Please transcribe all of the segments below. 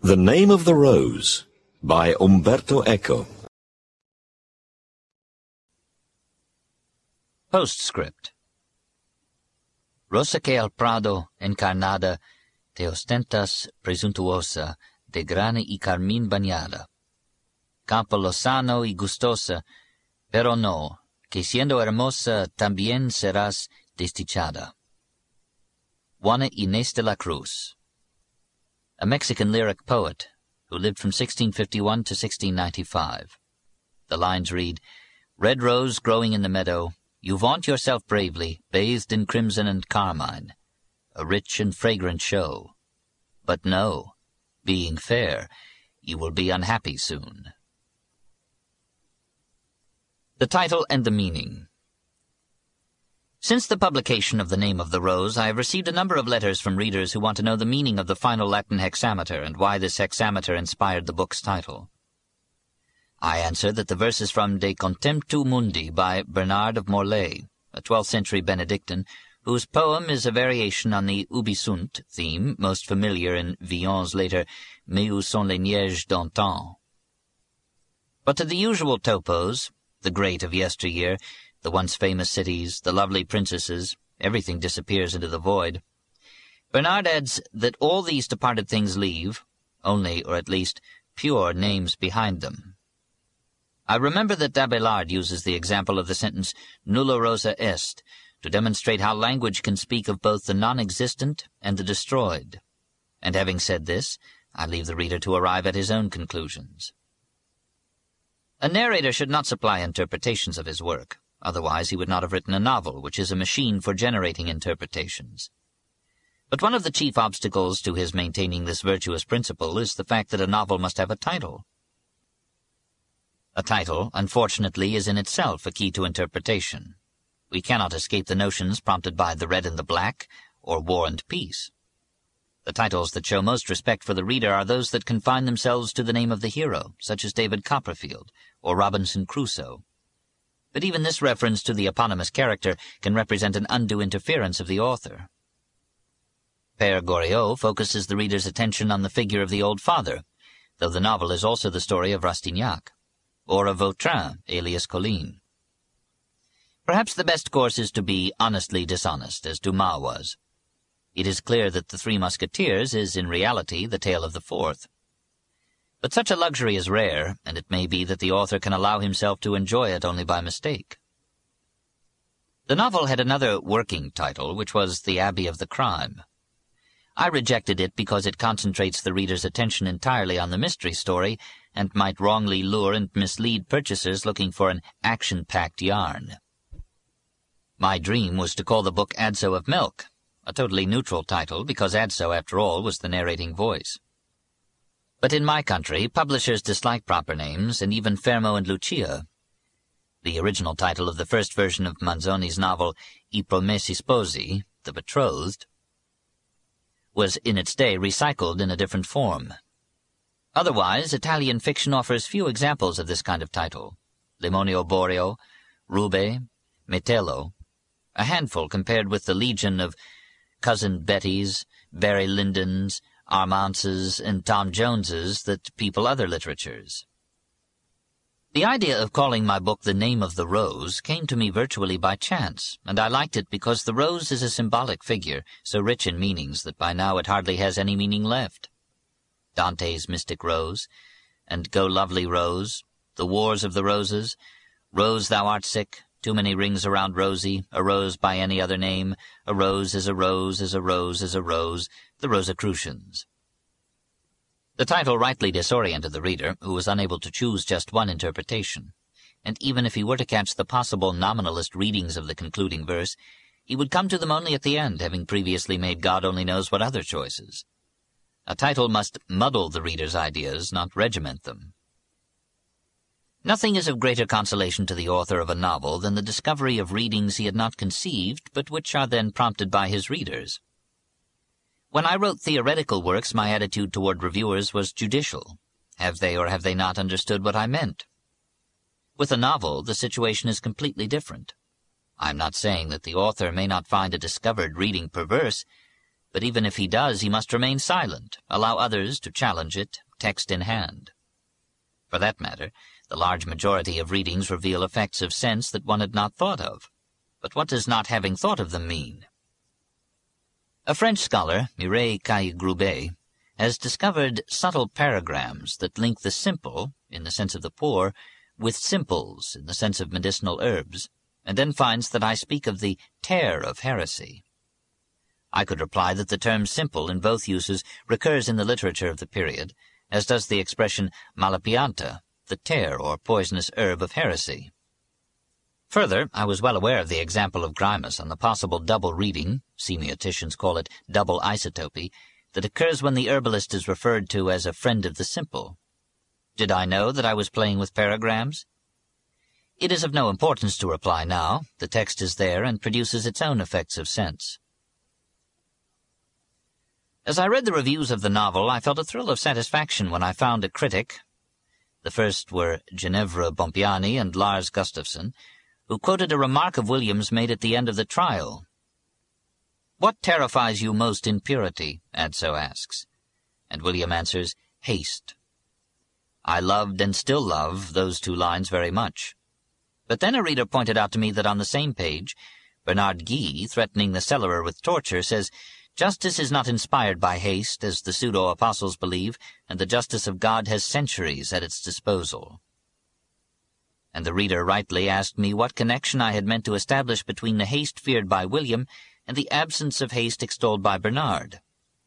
The Name of the Rose by Umberto Eco. Postscript. Rosa que al prado encarnada te ostentas presuntuosa de grana y carmín bañada. Campo lozano y gustosa, pero no, que siendo hermosa también serás desdichada. Juana Inés de la Cruz, a Mexican lyric poet who lived from 1651 to 1695. The lines read, "Red rose growing in the meadow, you vaunt yourself bravely, bathed in crimson and carmine, a rich and fragrant show. But no, being fair, you will be unhappy soon." The title and the meaning. Since the publication of The Name of the Rose, I have received a number of letters from readers who want to know the meaning of the final Latin hexameter and why this hexameter inspired the book's title. I answer that the verses from De Contemptu Mundi by Bernard of Morlaix, a 12th century Benedictine, whose poem is a variation on the Ubi sunt theme, most familiar in Villon's later Mais où sont les neiges d'antan. But to the usual topos, the great of yesteryear, the once famous cities, the lovely princesses, everything disappears into the void. Bernard adds that all these departed things leave, only, or at least, pure names behind them. I remember that d'Abelard uses the example of the sentence nulla rosa est to demonstrate how language can speak of both the non-existent and the destroyed. And having said this, I leave the reader to arrive at his own conclusions. A narrator should not supply interpretations of his work. Otherwise he would not have written a novel, which is a machine for generating interpretations. But one of the chief obstacles to his maintaining this virtuous principle is the fact that a novel must have a title. A title, unfortunately, is in itself a key to interpretation. We cannot escape the notions prompted by The Red and the Black, or War and Peace. The titles that show most respect for the reader are those that confine themselves to the name of the hero, such as David Copperfield, or Robinson Crusoe. But even this reference to the eponymous character can represent an undue interference of the author. Père Goriot focuses the reader's attention on the figure of the old father, though the novel is also the story of Rastignac, or of Vautrin, alias Colline. Perhaps the best course is to be honestly dishonest, as Dumas was. It is clear that The Three Musketeers is in reality the tale of the fourth. But such a luxury is rare, and it may be that the author can allow himself to enjoy it only by mistake. The novel had another working title, which was The Abbey of the Crime. I rejected it because it concentrates the reader's attention entirely on the mystery story and might wrongly lure and mislead purchasers looking for an action-packed yarn. My dream was to call the book Adso of Milk, a totally neutral title because Adso, after all, was the narrating voice. But in my country, publishers dislike proper names, and even Fermo and Lucia. The original title of the first version of Manzoni's novel, I Promessi Sposi, The Betrothed, was in its day recycled in a different form. Otherwise, Italian fiction offers few examples of this kind of title. Limonio Borio, Rube, Metello, a handful compared with the legion of Cousin Bettys, Barry Lyndons, Armances, and Tom Joneses that people other literatures. The idea of calling my book The Name of the Rose came to me virtually by chance, and I liked it because the rose is a symbolic figure, so rich in meanings that by now it hardly has any meaning left. Dante's Mystic Rose, and Go Lovely Rose, The Wars of the Roses, Rose Thou Art Sick, Too Many Rings Around Rosie, A Rose by Any Other Name, A Rose is a Rose is a Rose is a Rose, the Rosicrucians. The title rightly disoriented the reader, who was unable to choose just one interpretation, and even if he were to catch the possible nominalist readings of the concluding verse, he would come to them only at the end, having previously made God only knows what other choices. A title must muddle the reader's ideas, not regiment them. Nothing is of greater consolation to the author of a novel than the discovery of readings he had not conceived, but which are then prompted by his readers. When I wrote theoretical works, my attitude toward reviewers was judicial. Have they or have they not understood what I meant? With a novel, the situation is completely different. I am not saying that the author may not find a discovered reading perverse, But even if he does, he must remain silent, allow others to challenge it, text in hand. For that matter, the large majority of readings reveal effects of sense that one had not thought of. But what does not having thought of them mean? A French scholar, Mireille Caille-Groubet, has discovered subtle paragrams that link the simple, in the sense of the poor, with simples, in the sense of medicinal herbs, and then finds that I speak of the tear of heresy. I could reply that the term simple in both uses recurs in the literature of the period, as does the expression malapianta, the tear or poisonous herb of heresy. Further, I was well aware of the example of Grymus on the possible double reading, semioticians call it double isotopy, that occurs when the herbalist is referred to as a friend of the simple. Did I know that I was playing with paragrams? It is of no importance to reply now. The text is there and produces its own effects of sense. As I read the reviews of the novel, I felt a thrill of satisfaction when I found a critic, the first were Ginevra Bompiani and Lars Gustafsson, who quoted a remark of William's made at the end of the trial. "What terrifies you most in purity?" Adso asks. And William answers, "Haste." I loved and still love those two lines very much. But then a reader pointed out to me that on the same page, Bernard Guy, threatening the cellarer with torture, says, "Justice is not inspired by haste, as the pseudo-apostles believe, and the justice of God has centuries at its disposal." And the reader rightly asked me what connection I had meant to establish between the haste feared by William and the absence of haste extolled by Bernard.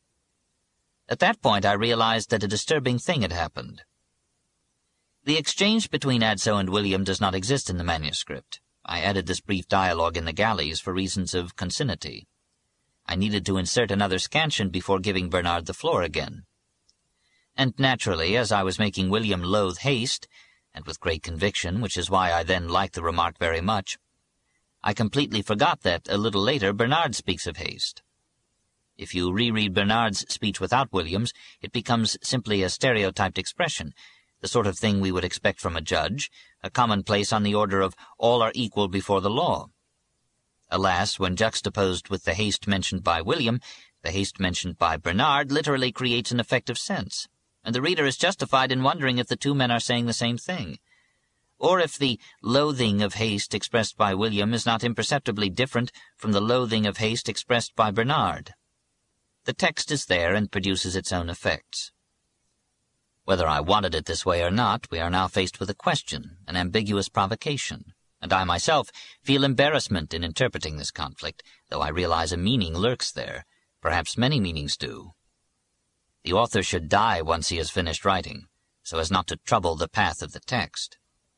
At that point I realized that a disturbing thing had happened. The exchange between Adso and William does not exist in the manuscript. I added this brief dialogue in the galleys for reasons of concinnity. I needed to insert another scansion before giving Bernard the floor again. And naturally, as I was making William loathe haste, and with great conviction, which is why I then liked the remark very much, I completely forgot that, a little later, Bernard speaks of haste. If you reread Bernard's speech without William's, it becomes simply a stereotyped expression, the sort of thing we would expect from a judge, a commonplace on the order of all are equal before the law. Alas, when juxtaposed with the haste mentioned by William, the haste mentioned by Bernard literally creates an effect of sense, and the reader is justified in wondering if the two men are saying the same thing, or if the loathing of haste expressed by William is not imperceptibly different from the loathing of haste expressed by Bernard. The text is there and produces its own effects. Whether I wanted it this way or not, we are now faced with a question, an ambiguous provocation, and I myself feel embarrassment in interpreting this conflict, though I realize a meaning lurks there. Perhaps many meanings do. The author should die once he has finished writing, so as not to trouble the path of the text.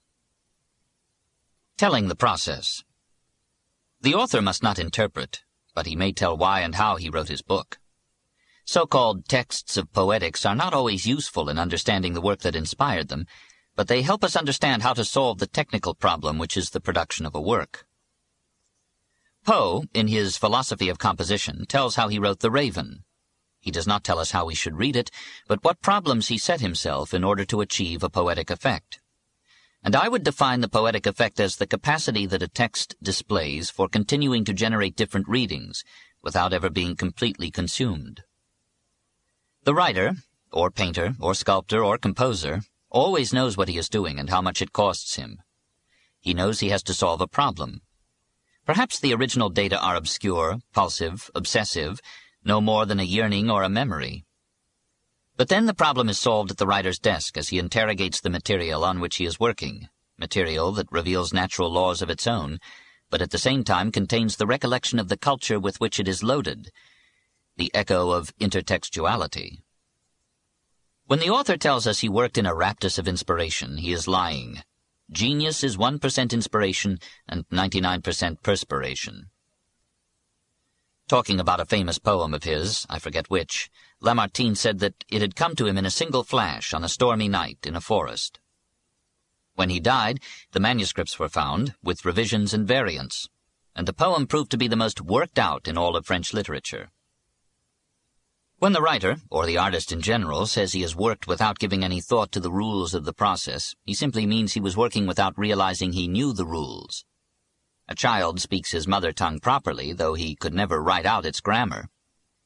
Telling the process. The author must not interpret, but he may tell why and how he wrote his book. So-called texts of poetics are not always useful in understanding the work that inspired them, but they help us understand how to solve the technical problem which is the production of a work. Poe, in his Philosophy of Composition, tells how he wrote The Raven. He does not tell us how we should read it, but what problems he set himself in order to achieve a poetic effect. And I would define the poetic effect as the capacity that a text displays for continuing to generate different readings, without ever being completely consumed. The writer, or painter, or sculptor, or composer, always knows what he is doing and how much it costs him. He knows he has to solve a problem. Perhaps the original data are obscure, pulsive, obsessive, no more than a yearning or a memory. But then the problem is solved at the writer's desk as he interrogates the material on which he is working, material that reveals natural laws of its own, but at the same time contains the recollection of the culture with which it is loaded, the echo of intertextuality. When the author tells us he worked in a raptus of inspiration, he is lying. Genius is 1% inspiration and 99% perspiration. Talking about a famous poem of his, I forget which, Lamartine said that it had come to him in a single flash on a stormy night in a forest. When he died, the manuscripts were found, with revisions and variants, and the poem proved to be the most worked out in all of French literature. When the writer, or the artist in general, says he has worked without giving any thought to the rules of the process, he simply means he was working without realizing he knew the rules. A child speaks his mother tongue properly, though he could never write out its grammar.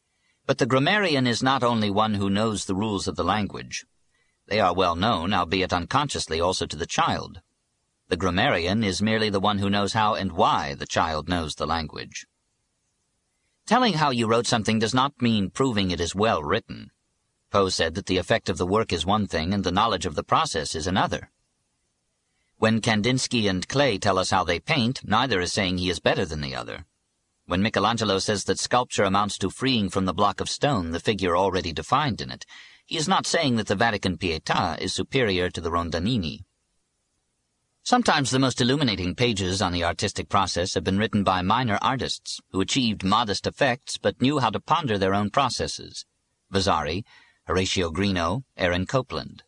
But the grammarian is not only one who knows the rules of the language. They are well known, albeit unconsciously, also to the child. The grammarian is merely the one who knows how and why the child knows the language. Telling how you wrote something does not mean proving it is well written. Poe said that the effect of the work is one thing and the knowledge of the process is another. When Kandinsky and Klee tell us how they paint, neither is saying he is better than the other. When Michelangelo says that sculpture amounts to freeing from the block of stone the figure already defined in it, he is not saying that the Vatican Pietà is superior to the Rondanini. Sometimes the most illuminating pages on the artistic process have been written by minor artists who achieved modest effects but knew how to ponder their own processes. Vasari, Horatio Greenough, Aaron Copland.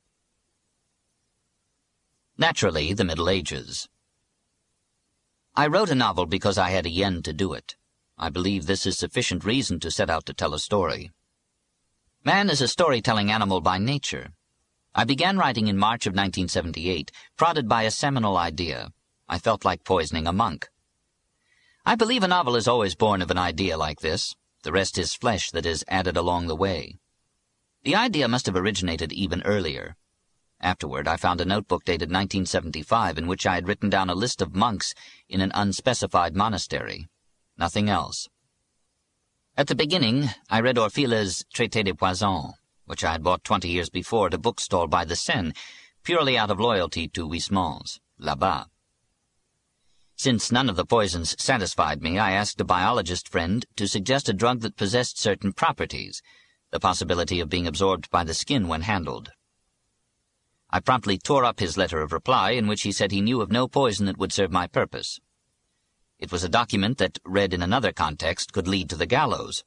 Naturally, the Middle Ages. I wrote a novel because I had a yen to do it. I believe this is sufficient reason to set out to tell a story. Man is a storytelling animal by nature. I began writing in March of 1978, prodded by a seminal idea. I felt like poisoning a monk. I believe a novel is always born of an idea like this. The rest is flesh that is added along the way. The idea must have originated even earlier. Afterward, I found a notebook dated 1975 in which I had written down a list of monks in an unspecified monastery. Nothing else. At the beginning, I read Orfila's Traité de Poison, which I had bought 20 years before at a bookstall by the Seine, purely out of loyalty to Huysmans, là-bas. Since none of the poisons satisfied me, I asked a biologist friend to suggest a drug that possessed certain properties, the possibility of being absorbed by the skin when handled. I promptly tore up his letter of reply, in which he said he knew of no poison that would serve my purpose. It was a document that, read in another context, could lead to the gallows.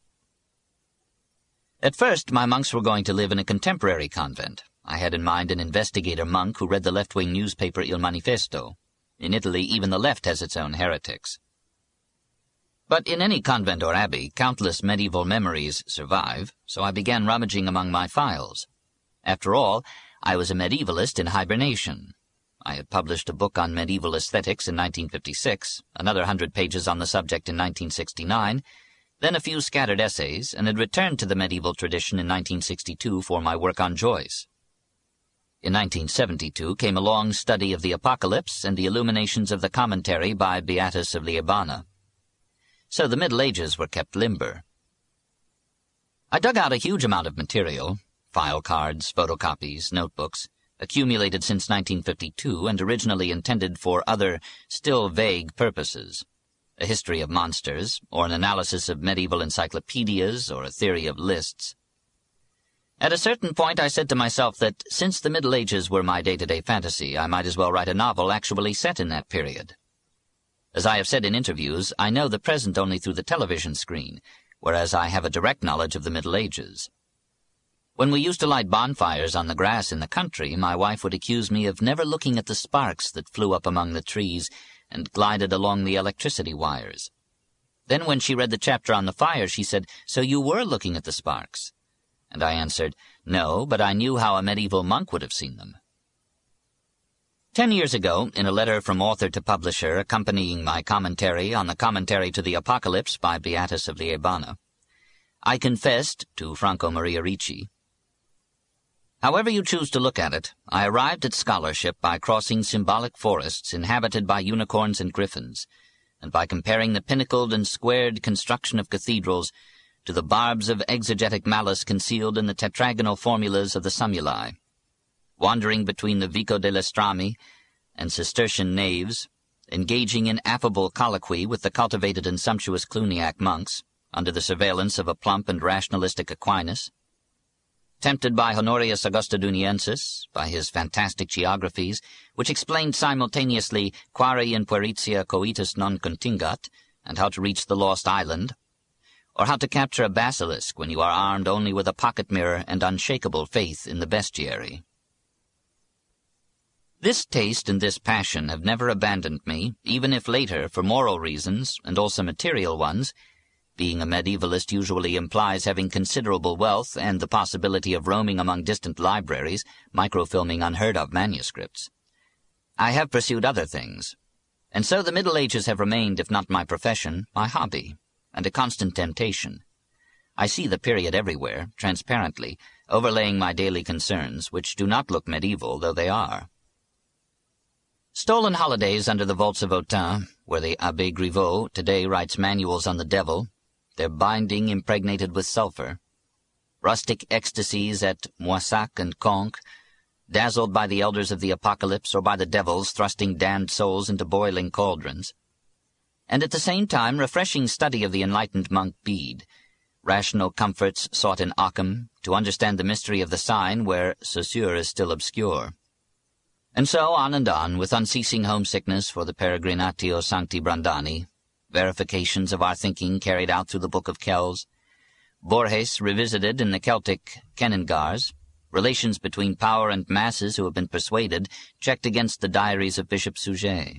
At first, my monks were going to live in a contemporary convent. I had in mind an investigator monk who read the left-wing newspaper Il Manifesto. In Italy, even the left has its own heretics. But in any convent or abbey, countless medieval memories survive, so I began rummaging among my files. After all, I was a medievalist in hibernation. I had published a book on medieval aesthetics in 1956, another 100 pages on the subject in 1969, then a few scattered essays, and had returned to the medieval tradition in 1962 for my work on Joyce. In 1972 came a long study of the Apocalypse and the illuminations of the commentary by Beatus of Liébana. So the Middle Ages were kept limber. I dug out a huge amount of material, file cards, photocopies, notebooks, accumulated since 1952 and originally intended for other, still vague purposes. A history of monsters, or an analysis of medieval encyclopedias, or a theory of lists. At a certain point I said to myself that, since the Middle Ages were my day-to-day fantasy, I might as well write a novel actually set in that period. As I have said in interviews, I know the present only through the television screen, whereas I have a direct knowledge of the Middle Ages. When we used to light bonfires on the grass in the country, my wife would accuse me of never looking at the sparks that flew up among the trees and glided along the electricity wires. Then when she read the chapter on the fire, she said, "So you were looking at the sparks?" And I answered, "No, but I knew how a medieval monk would have seen them." 10 years ago, in a letter from author to publisher accompanying my commentary on the commentary to the Apocalypse by Beatus of Liébana, I confessed to Franco Maria Ricci, "However you choose to look at it, I arrived at scholarship by crossing symbolic forests inhabited by unicorns and griffins, and by comparing the pinnacled and squared construction of cathedrals to the barbs of exegetic malice concealed in the tetragonal formulas of the Sumuli, wandering between the Vico delle Strami and Cistercian naves, engaging in affable colloquy with the cultivated and sumptuous Cluniac monks, under the surveillance of a plump and rationalistic Aquinas, tempted by Honorius Augustoduniensis, by his fantastic geographies, which explained simultaneously quare in Pueritia coitus non contingat, and how to reach the lost island, or how to capture a basilisk when you are armed only with a pocket mirror and unshakable faith in the bestiary. This taste and this passion have never abandoned me, even if later, for moral reasons, and also material ones, being a medievalist usually implies having considerable wealth and the possibility of roaming among distant libraries, microfilming unheard-of manuscripts. I have pursued other things, and so the Middle Ages have remained, if not my profession, my hobby, and a constant temptation. I see the period everywhere, transparently, overlaying my daily concerns, which do not look medieval, though they are. Stolen holidays under the vaults of Autun, where the Abbé Griveaux today writes manuals on the devil, their binding impregnated with sulphur. Rustic ecstasies at Moissac and Conques, dazzled by the elders of the apocalypse or by the devils thrusting damned souls into boiling cauldrons. And at the same time refreshing study of the enlightened monk Bede, rational comforts sought in Occam to understand the mystery of the sign where Saussure is still obscure. And so on and on, with unceasing homesickness for the Peregrinatio Sancti Brandani, verifications of our thinking carried out through the Book of Kells, Borges revisited in the Celtic Keningars, relations between power and masses who have been persuaded, checked against the diaries of Bishop Suger.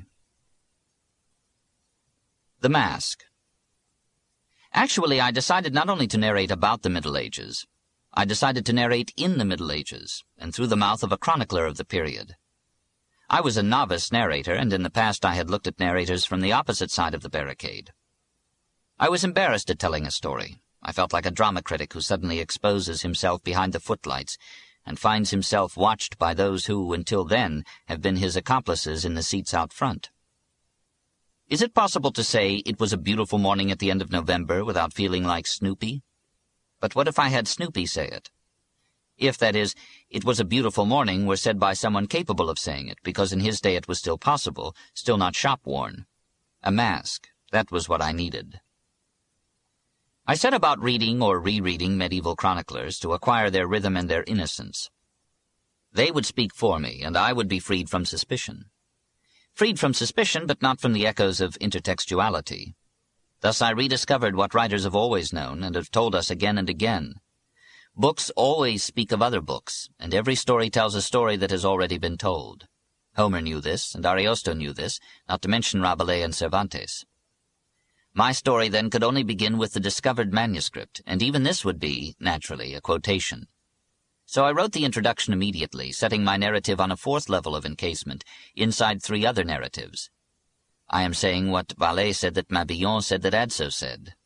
The Mask. Actually, I decided not only to narrate about the Middle Ages, I decided to narrate in the Middle Ages, and through the mouth of a chronicler of the period. I was a novice narrator, and in the past I had looked at narrators from the opposite side of the barricade. I was embarrassed at telling a story. I felt like a drama critic who suddenly exposes himself behind the footlights and finds himself watched by those who, until then, have been his accomplices in the seats out front. Is it possible to say it was a beautiful morning at the end of November without feeling like Snoopy? But what if I had Snoopy say it? If, that is, it was a beautiful morning were said by someone capable of saying it, because in his day it was still possible, still not shop-worn. A mask, that was what I needed. I set about reading or rereading medieval chroniclers to acquire their rhythm and their innocence. They would speak for me, and I would be freed from suspicion. Freed from suspicion, but not from the echoes of intertextuality. Thus I rediscovered what writers have always known and have told us again and again. Books always speak of other books, and every story tells a story that has already been told. Homer knew this, and Ariosto knew this, not to mention Rabelais and Cervantes. My story then could only begin with the discovered manuscript, and even this would be, naturally, a quotation. So I wrote the introduction immediately, setting my narrative on a fourth level of encasement, inside three other narratives. I am saying what Vallet said that Mabillon said that Adso said.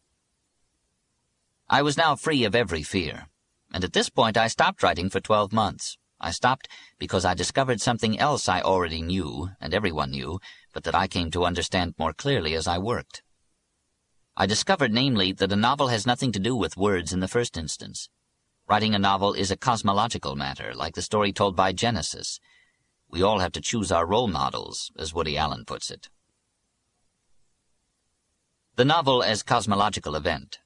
I was now free of every fear, and at this point I stopped writing for 12 months. I stopped because I discovered something else I already knew, and everyone knew, but that I came to understand more clearly as I worked. I discovered, namely, that a novel has nothing to do with words in the first instance. Writing a novel is a cosmological matter, like the story told by Genesis. We all have to choose our role models, as Woody Allen puts it. The novel as cosmological event.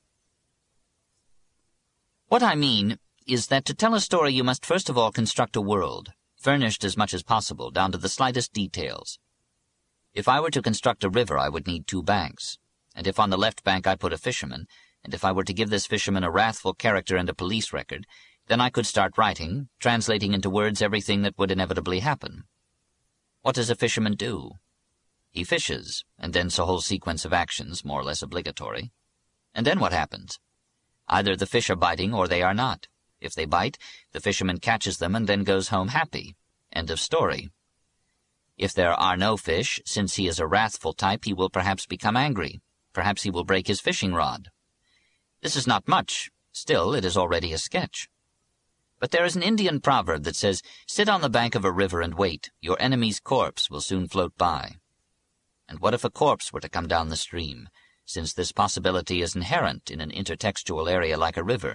What I mean is that to tell a story you must first of all construct a world, furnished as much as possible, down to the slightest details. If I were to construct a river, I would need 2 banks. And if on the left bank I put a fisherman, and if I were to give this fisherman a wrathful character and a police record, then I could start writing, translating into words everything that would inevitably happen. What does a fisherman do? He fishes, and thence a whole sequence of actions, more or less obligatory. And then what happens? Either the fish are biting or they are not. If they bite, the fisherman catches them and then goes home happy. End of story. If there are no fish, since he is a wrathful type, he will perhaps become angry. Perhaps he will break his fishing rod. This is not much. Still, it is already a sketch. But there is an Indian proverb that says, "Sit on the bank of a river and wait. Your enemy's corpse will soon float by." And what if a corpse were to come down the stream, since this possibility is inherent in an intertextual area like a river?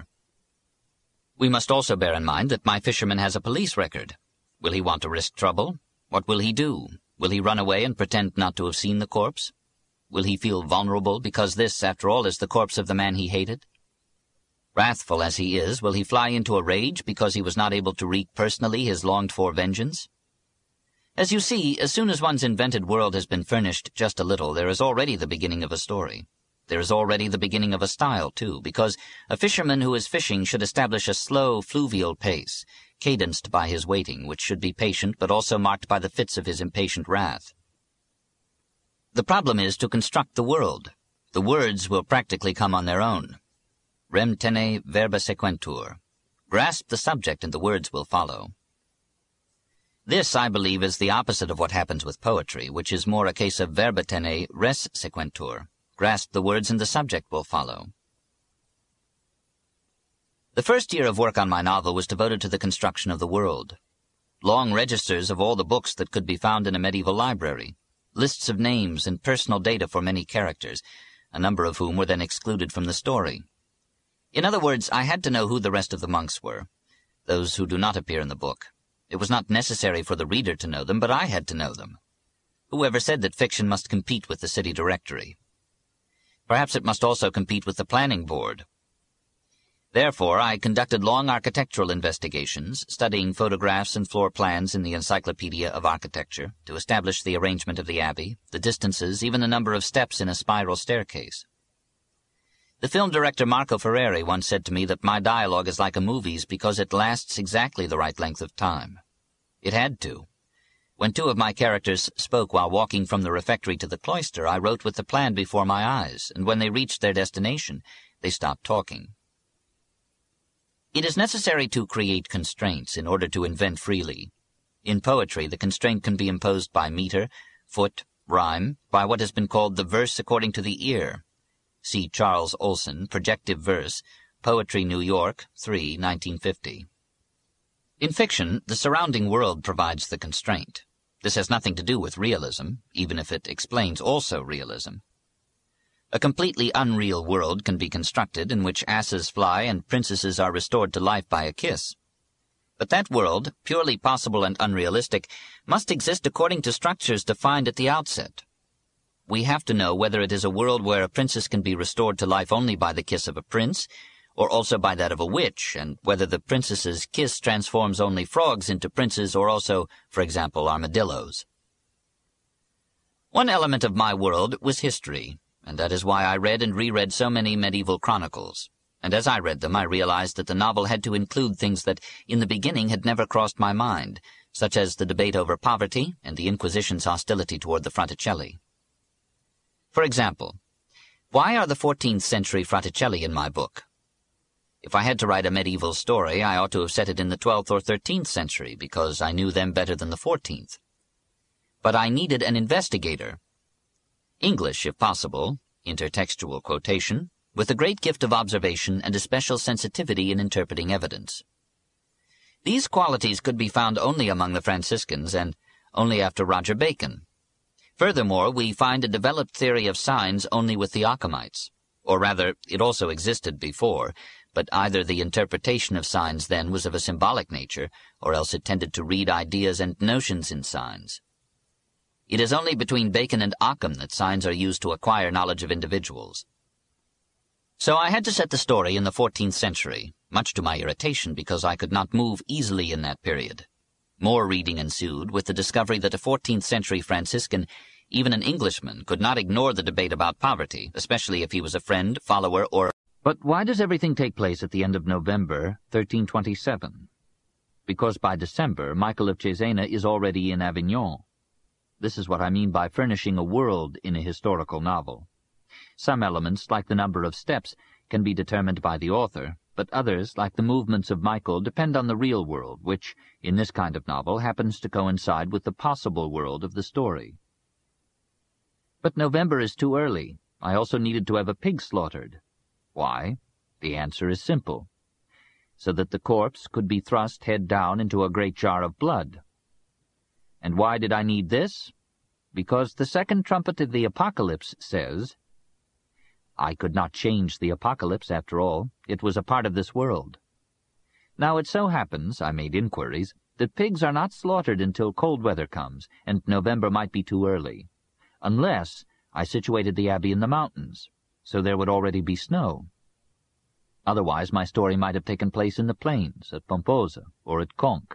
We must also bear in mind that my fisherman has a police record. Will he want to risk trouble? What will he do? Will he run away and pretend not to have seen the corpse? Will he feel vulnerable because this, after all, is the corpse of the man he hated? Wrathful as he is, will he fly into a rage because he was not able to wreak personally his longed-for vengeance? As you see, as soon as one's invented world has been furnished just a little, there is already the beginning of a story. There is already the beginning of a style, too, because a fisherman who is fishing should establish a slow, fluvial pace, cadenced by his waiting, which should be patient but also marked by the fits of his impatient wrath. The problem is to construct the world. The words will practically come on their own. Rem tene verba sequentur. Grasp the subject and the words will follow. This, I believe, is the opposite of what happens with poetry, which is more a case of verba tene res sequentur. Grasp the words and the subject will follow. The first year of work on my novel was devoted to the construction of the world. Long registers of all the books that could be found in a medieval library, lists of names and personal data for many characters, a number of whom were then excluded from the story. In other words, I had to know who the rest of the monks were, those who do not appear in the book. It was not necessary for the reader to know them, but I had to know them. Whoever said that fiction must compete with the city directory? Perhaps it must also compete with the planning board. Therefore, I conducted long architectural investigations, studying photographs and floor plans in the Encyclopedia of Architecture to establish the arrangement of the abbey, the distances, even the number of steps in a spiral staircase. The film director Marco Ferreri once said to me that my dialogue is like a movie's because it lasts exactly the right length of time. It had to. When two of my characters spoke while walking from the refectory to the cloister, I wrote with the plan before my eyes, and when they reached their destination, they stopped talking. It is necessary to create constraints in order to invent freely. In poetry, the constraint can be imposed by meter, foot, rhyme, by what has been called the verse according to the ear. See Charles Olson, Projective Verse, Poetry, New York, 3, 1950. In fiction, the surrounding world provides the constraint. This has nothing to do with realism, even if it explains also realism. A completely unreal world can be constructed in which asses fly and princesses are restored to life by a kiss. But that world, purely possible and unrealistic, must exist according to structures defined at the outset. We have to know whether it is a world where a princess can be restored to life only by the kiss of a prince, or also by that of a witch, and whether the princess's kiss transforms only frogs into princes or also, for example, armadillos. One element of my world was history, and that is why I read and reread so many medieval chronicles. And as I read them, I realized that the novel had to include things that, in the beginning, had never crossed my mind, such as the debate over poverty and the Inquisition's hostility toward the Fraticelli. For example, why are the 14th century Fraticelli in my book? If I had to write a medieval story, I ought to have set it in the 12th or 13th century, because I knew them better than the 14th. But I needed an investigator. English, if possible, intertextual quotation, with a great gift of observation and a special sensitivity in interpreting evidence. These qualities could be found only among the Franciscans and only after Roger Bacon. Furthermore, we find a developed theory of signs only with the Occamites. Or rather, it also existed before, but either the interpretation of signs then was of a symbolic nature, or else it tended to read ideas and notions in signs. It is only between Bacon and Occam that signs are used to acquire knowledge of individuals. So I had to set the story in the 14th century, much to my irritation because I could not move easily in that period. More reading ensued, with the discovery that a 14th century Franciscan, even an Englishman, could not ignore the debate about poverty, especially if he was a friend, follower, or... But why does everything take place at the end of November, 1327? Because by December, Michael of Cesena is already in Avignon. This is what I mean by furnishing a world in a historical novel. Some elements, like the number of steps, can be determined by the author, but others, like the movements of Michael, depend on the real world, which, in this kind of novel, happens to coincide with the possible world of the story. But November is too early. I also needed to have a pig slaughtered. Why? The answer is simple. So that the corpse could be thrust head down into a great jar of blood. And why did I need this? Because the second trumpet of the Apocalypse says, I could not change the Apocalypse, after all. It was a part of this world. Now it so happens, I made inquiries, that pigs are not slaughtered until cold weather comes, and November might be too early. Unless I situated the abbey in the mountains, so there would already be snow. Otherwise my story might have taken place in the plains, at Pomposa, or at Conques.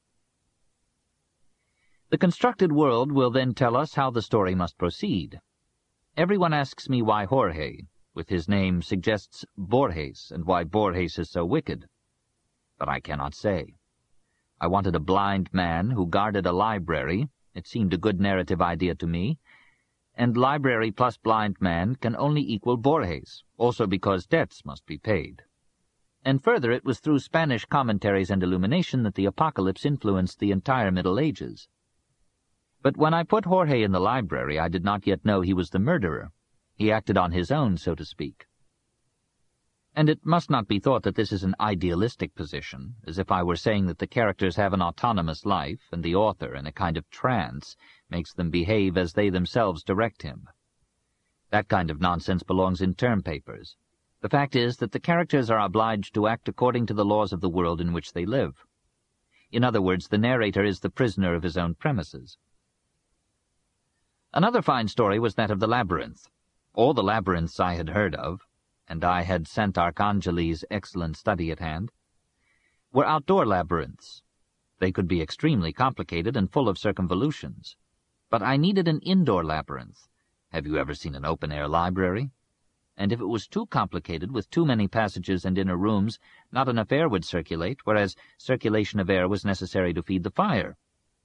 The constructed world will then tell us how the story must proceed. Everyone asks me why Jorge, with his name, suggests Borges, and why Borges is so wicked. But I cannot say. I wanted a blind man who guarded a library. It seemed a good narrative idea to me. And library plus blind man can only equal Borges, also because debts must be paid. And further, it was through Spanish commentaries and illumination that the Apocalypse influenced the entire Middle Ages. But when I put Jorge in the library, I did not yet know he was the murderer. He acted on his own, so to speak. And it must not be thought that this is an idealistic position, as if I were saying that the characters have an autonomous life, and the author, in a kind of trance, makes them behave as they themselves direct him. That kind of nonsense belongs in term papers. The fact is that the characters are obliged to act according to the laws of the world in which they live. In other words, the narrator is the prisoner of his own premises. Another fine story was that of the labyrinth. All the labyrinths I had heard of, and I had sent Arcangeli's excellent study at hand, were outdoor labyrinths. They could be extremely complicated and full of circumvolutions. But I needed an indoor labyrinth. Have you ever seen an open-air library? And if it was too complicated, with too many passages and inner rooms, not enough air would circulate, whereas circulation of air was necessary to feed the fire.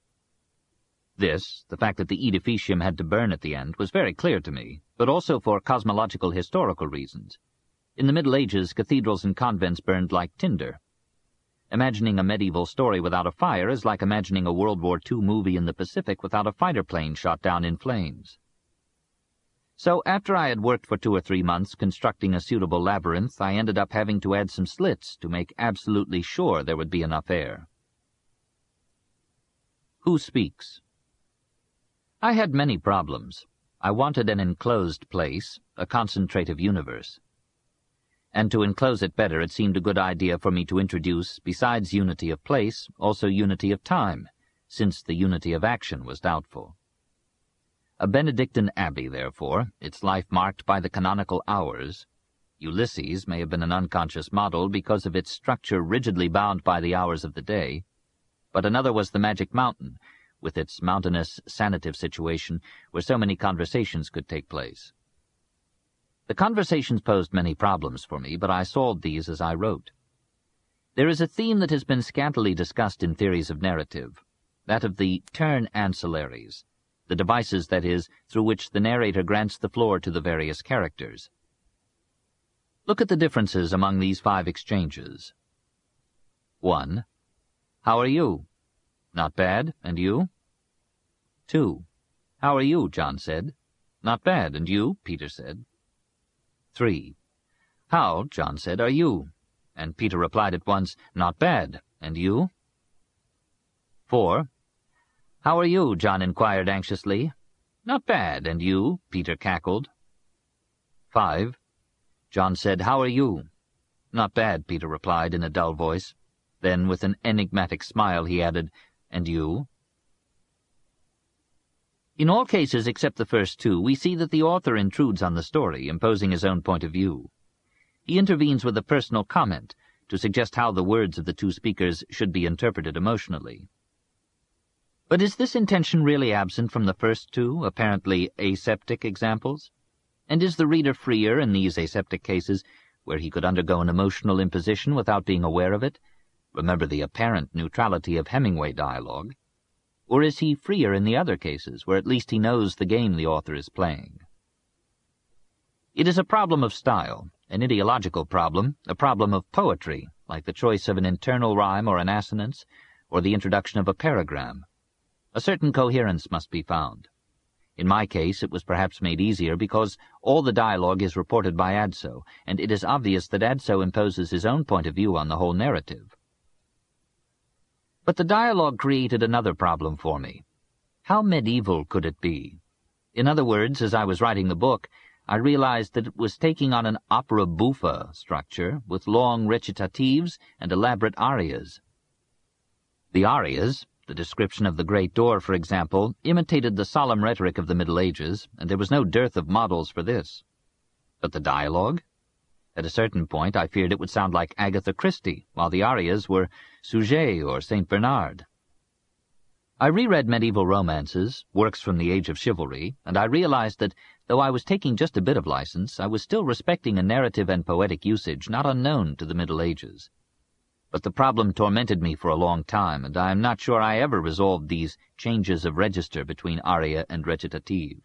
This, the fact that the edificium had to burn at the end, was very clear to me, but also for cosmological historical reasons. In the Middle Ages, cathedrals and convents burned like tinder. Imagining a medieval story without a fire is like imagining a World War II movie in the Pacific without a fighter plane shot down in flames. So after I had worked for 2 or 3 months constructing a suitable labyrinth, I ended up having to add some slits to make absolutely sure there would be enough air. Who speaks? I had many problems. I wanted an enclosed place, a concentrative universe. And to enclose it better, it seemed a good idea for me to introduce, besides unity of place, also unity of time, since the unity of action was doubtful. A Benedictine abbey, therefore, its life marked by the canonical hours. Ulysses may have been an unconscious model because of its structure rigidly bound by the hours of the day, but another was the Magic Mountain, with its mountainous sanative situation where so many conversations could take place. The conversations posed many problems for me, but I solved these as I wrote. There is a theme that has been scantily discussed in theories of narrative, that of the turn ancillaries, the devices, that is, through which the narrator grants the floor to the various characters. Look at the differences among these 5 exchanges. 1. How are you? Not bad, and you? 2. How are you? John said. Not bad, and you? Peter said. 3. How, John said, are you? And Peter replied at once, Not bad, and you? 4. How are you? John inquired anxiously. Not bad, and you? Peter cackled. 5. John said, How are you? Not bad, Peter replied in a dull voice. Then, with an enigmatic smile, he added, And you? In all cases except the first 2, we see that the author intrudes on the story, imposing his own point of view. He intervenes with a personal comment to suggest how the words of the 2 speakers should be interpreted emotionally. But is this intention really absent from the first 2, apparently aseptic examples? And is the reader freer in these aseptic cases, where he could undergo an emotional imposition without being aware of it? Remember the apparent neutrality of Hemingway dialogue. Or is he freer in the other cases, where at least he knows the game the author is playing? It is a problem of style, an ideological problem, a problem of poetry, like the choice of an internal rhyme or an assonance, or the introduction of a paragram. A certain coherence must be found. In my case, it was perhaps made easier because all the dialogue is reported by Adso, and it is obvious that Adso imposes his own point of view on the whole narrative. But the dialogue created another problem for me. How medieval could it be? In other words, as I was writing the book, I realized that it was taking on an opera buffa structure with long recitatives and elaborate arias. The arias, the description of the Great Door, for example, imitated the solemn rhetoric of the Middle Ages, and there was no dearth of models for this. But the dialogue? At a certain point I feared it would sound like Agatha Christie, while the arias were Suger or St. Bernard. I reread medieval romances, works from the age of chivalry, and I realized that, though I was taking just a bit of license, I was still respecting a narrative and poetic usage not unknown to the Middle Ages. But the problem tormented me for a long time, and I am not sure I ever resolved these changes of register between aria and recitative.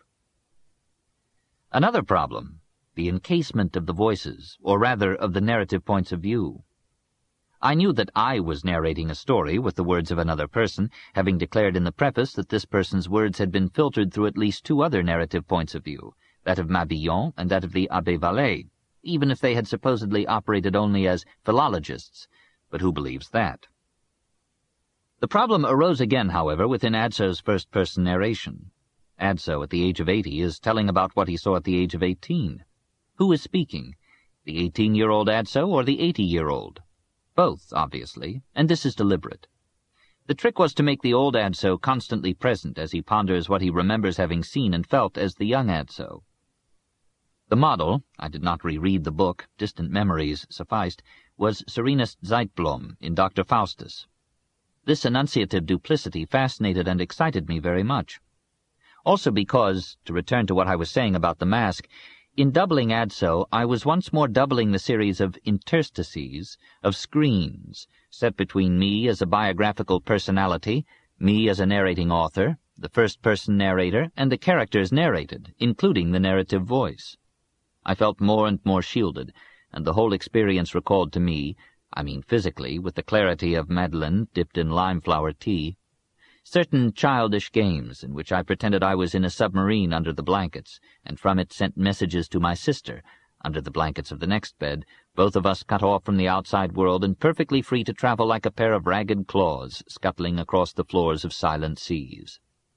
Another problem, the encasement of the voices, or rather of the narrative points of view. I knew that I was narrating a story with the words of another person, having declared in the preface that this person's words had been filtered through at least 2 other narrative points of view, that of Mabillon and that of the Abbé Vallée. even if they had supposedly operated only as philologists. But who believes that? The problem arose again, however, within Adso's first-person narration. Adso, at the age of 80, is telling about what he saw at the age of 18. Who is speaking? The 18-year-old Adso or the 80-year-old? Both, obviously, and this is deliberate. The trick was to make the old Adso constantly present as he ponders what he remembers having seen and felt as the young Adso. The model, I did not reread the book, distant memories sufficed, was Serenus Zeitblom in Dr. Faustus. This enunciative duplicity fascinated and excited me very much. Also because, to return to what I was saying about the mask, in doubling Adso, I was once more doubling the series of interstices, of screens, set between me as a biographical personality, me as a narrating author, the first-person narrator, and the characters narrated, including the narrative voice. I felt more and more shielded, and the whole experience recalled to me, I mean physically, with the clarity of Madeleine dipped in lime-flower tea, certain childish games in which I pretended I was in a submarine under the blankets, and from it sent messages to my sister, under the blankets of the next bed, both of us cut off from the outside world and perfectly free to travel like a pair of ragged claws scuttling across the floors of silent seas.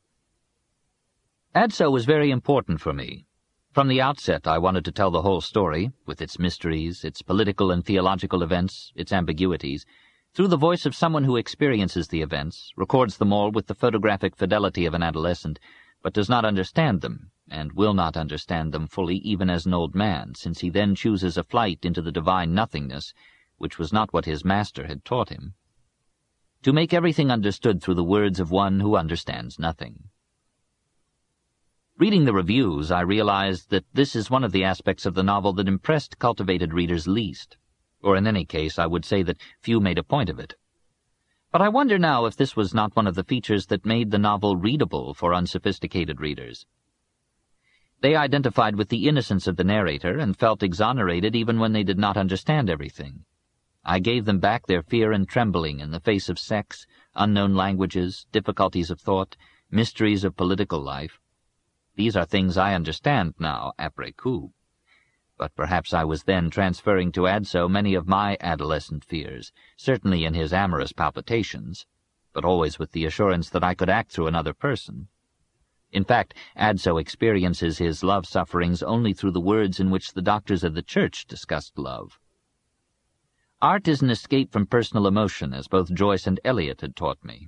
Adso was very important for me. From the outset I wanted to tell the whole story, with its mysteries, its political and theological events, its ambiguities, through the voice of someone who experiences the events, records them all with the photographic fidelity of an adolescent, but does not understand them, and will not understand them fully even as an old man, since he then chooses a flight into the divine nothingness, which was not what his master had taught him. To make everything understood through the words of one who understands nothing. Reading the reviews, I realized that this is one of the aspects of the novel that impressed cultivated readers least, or in any case I would say that few made a point of it. But I wonder now if this was not one of the features that made the novel readable for unsophisticated readers. They identified with the innocence of the narrator and felt exonerated even when they did not understand everything. I gave them back their fear and trembling in the face of sex, unknown languages, difficulties of thought, mysteries of political life. These are things I understand now, après coup. But perhaps I was then transferring to Adso many of my adolescent fears, certainly in his amorous palpitations, but always with the assurance that I could act through another person. In fact, Adso experiences his love sufferings only through the words in which the doctors of the Church discussed love. Art is an escape from personal emotion, as both Joyce and Eliot had taught me.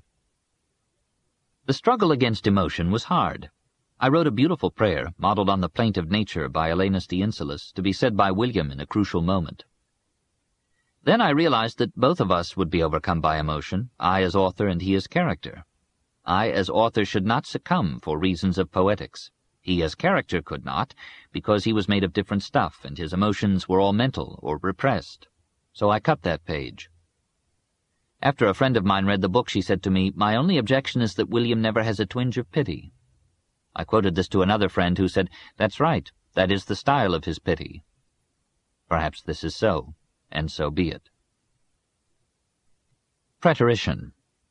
The struggle against emotion was hard. I wrote a beautiful prayer, modeled on the Plaint of Nature by Aeneas de Insulis, to be said by William in a crucial moment. Then I realized that both of us would be overcome by emotion, I as author and he as character. I as author should not succumb for reasons of poetics. He as character could not, because he was made of different stuff, and his emotions were all mental or repressed. So I cut that page. After a friend of mine read the book, she said to me, "My only objection is that William never has a twinge of pity." I quoted this to another friend who said, "That's right, that is the style of his pity." Perhaps this is so, and so be it. Preterition.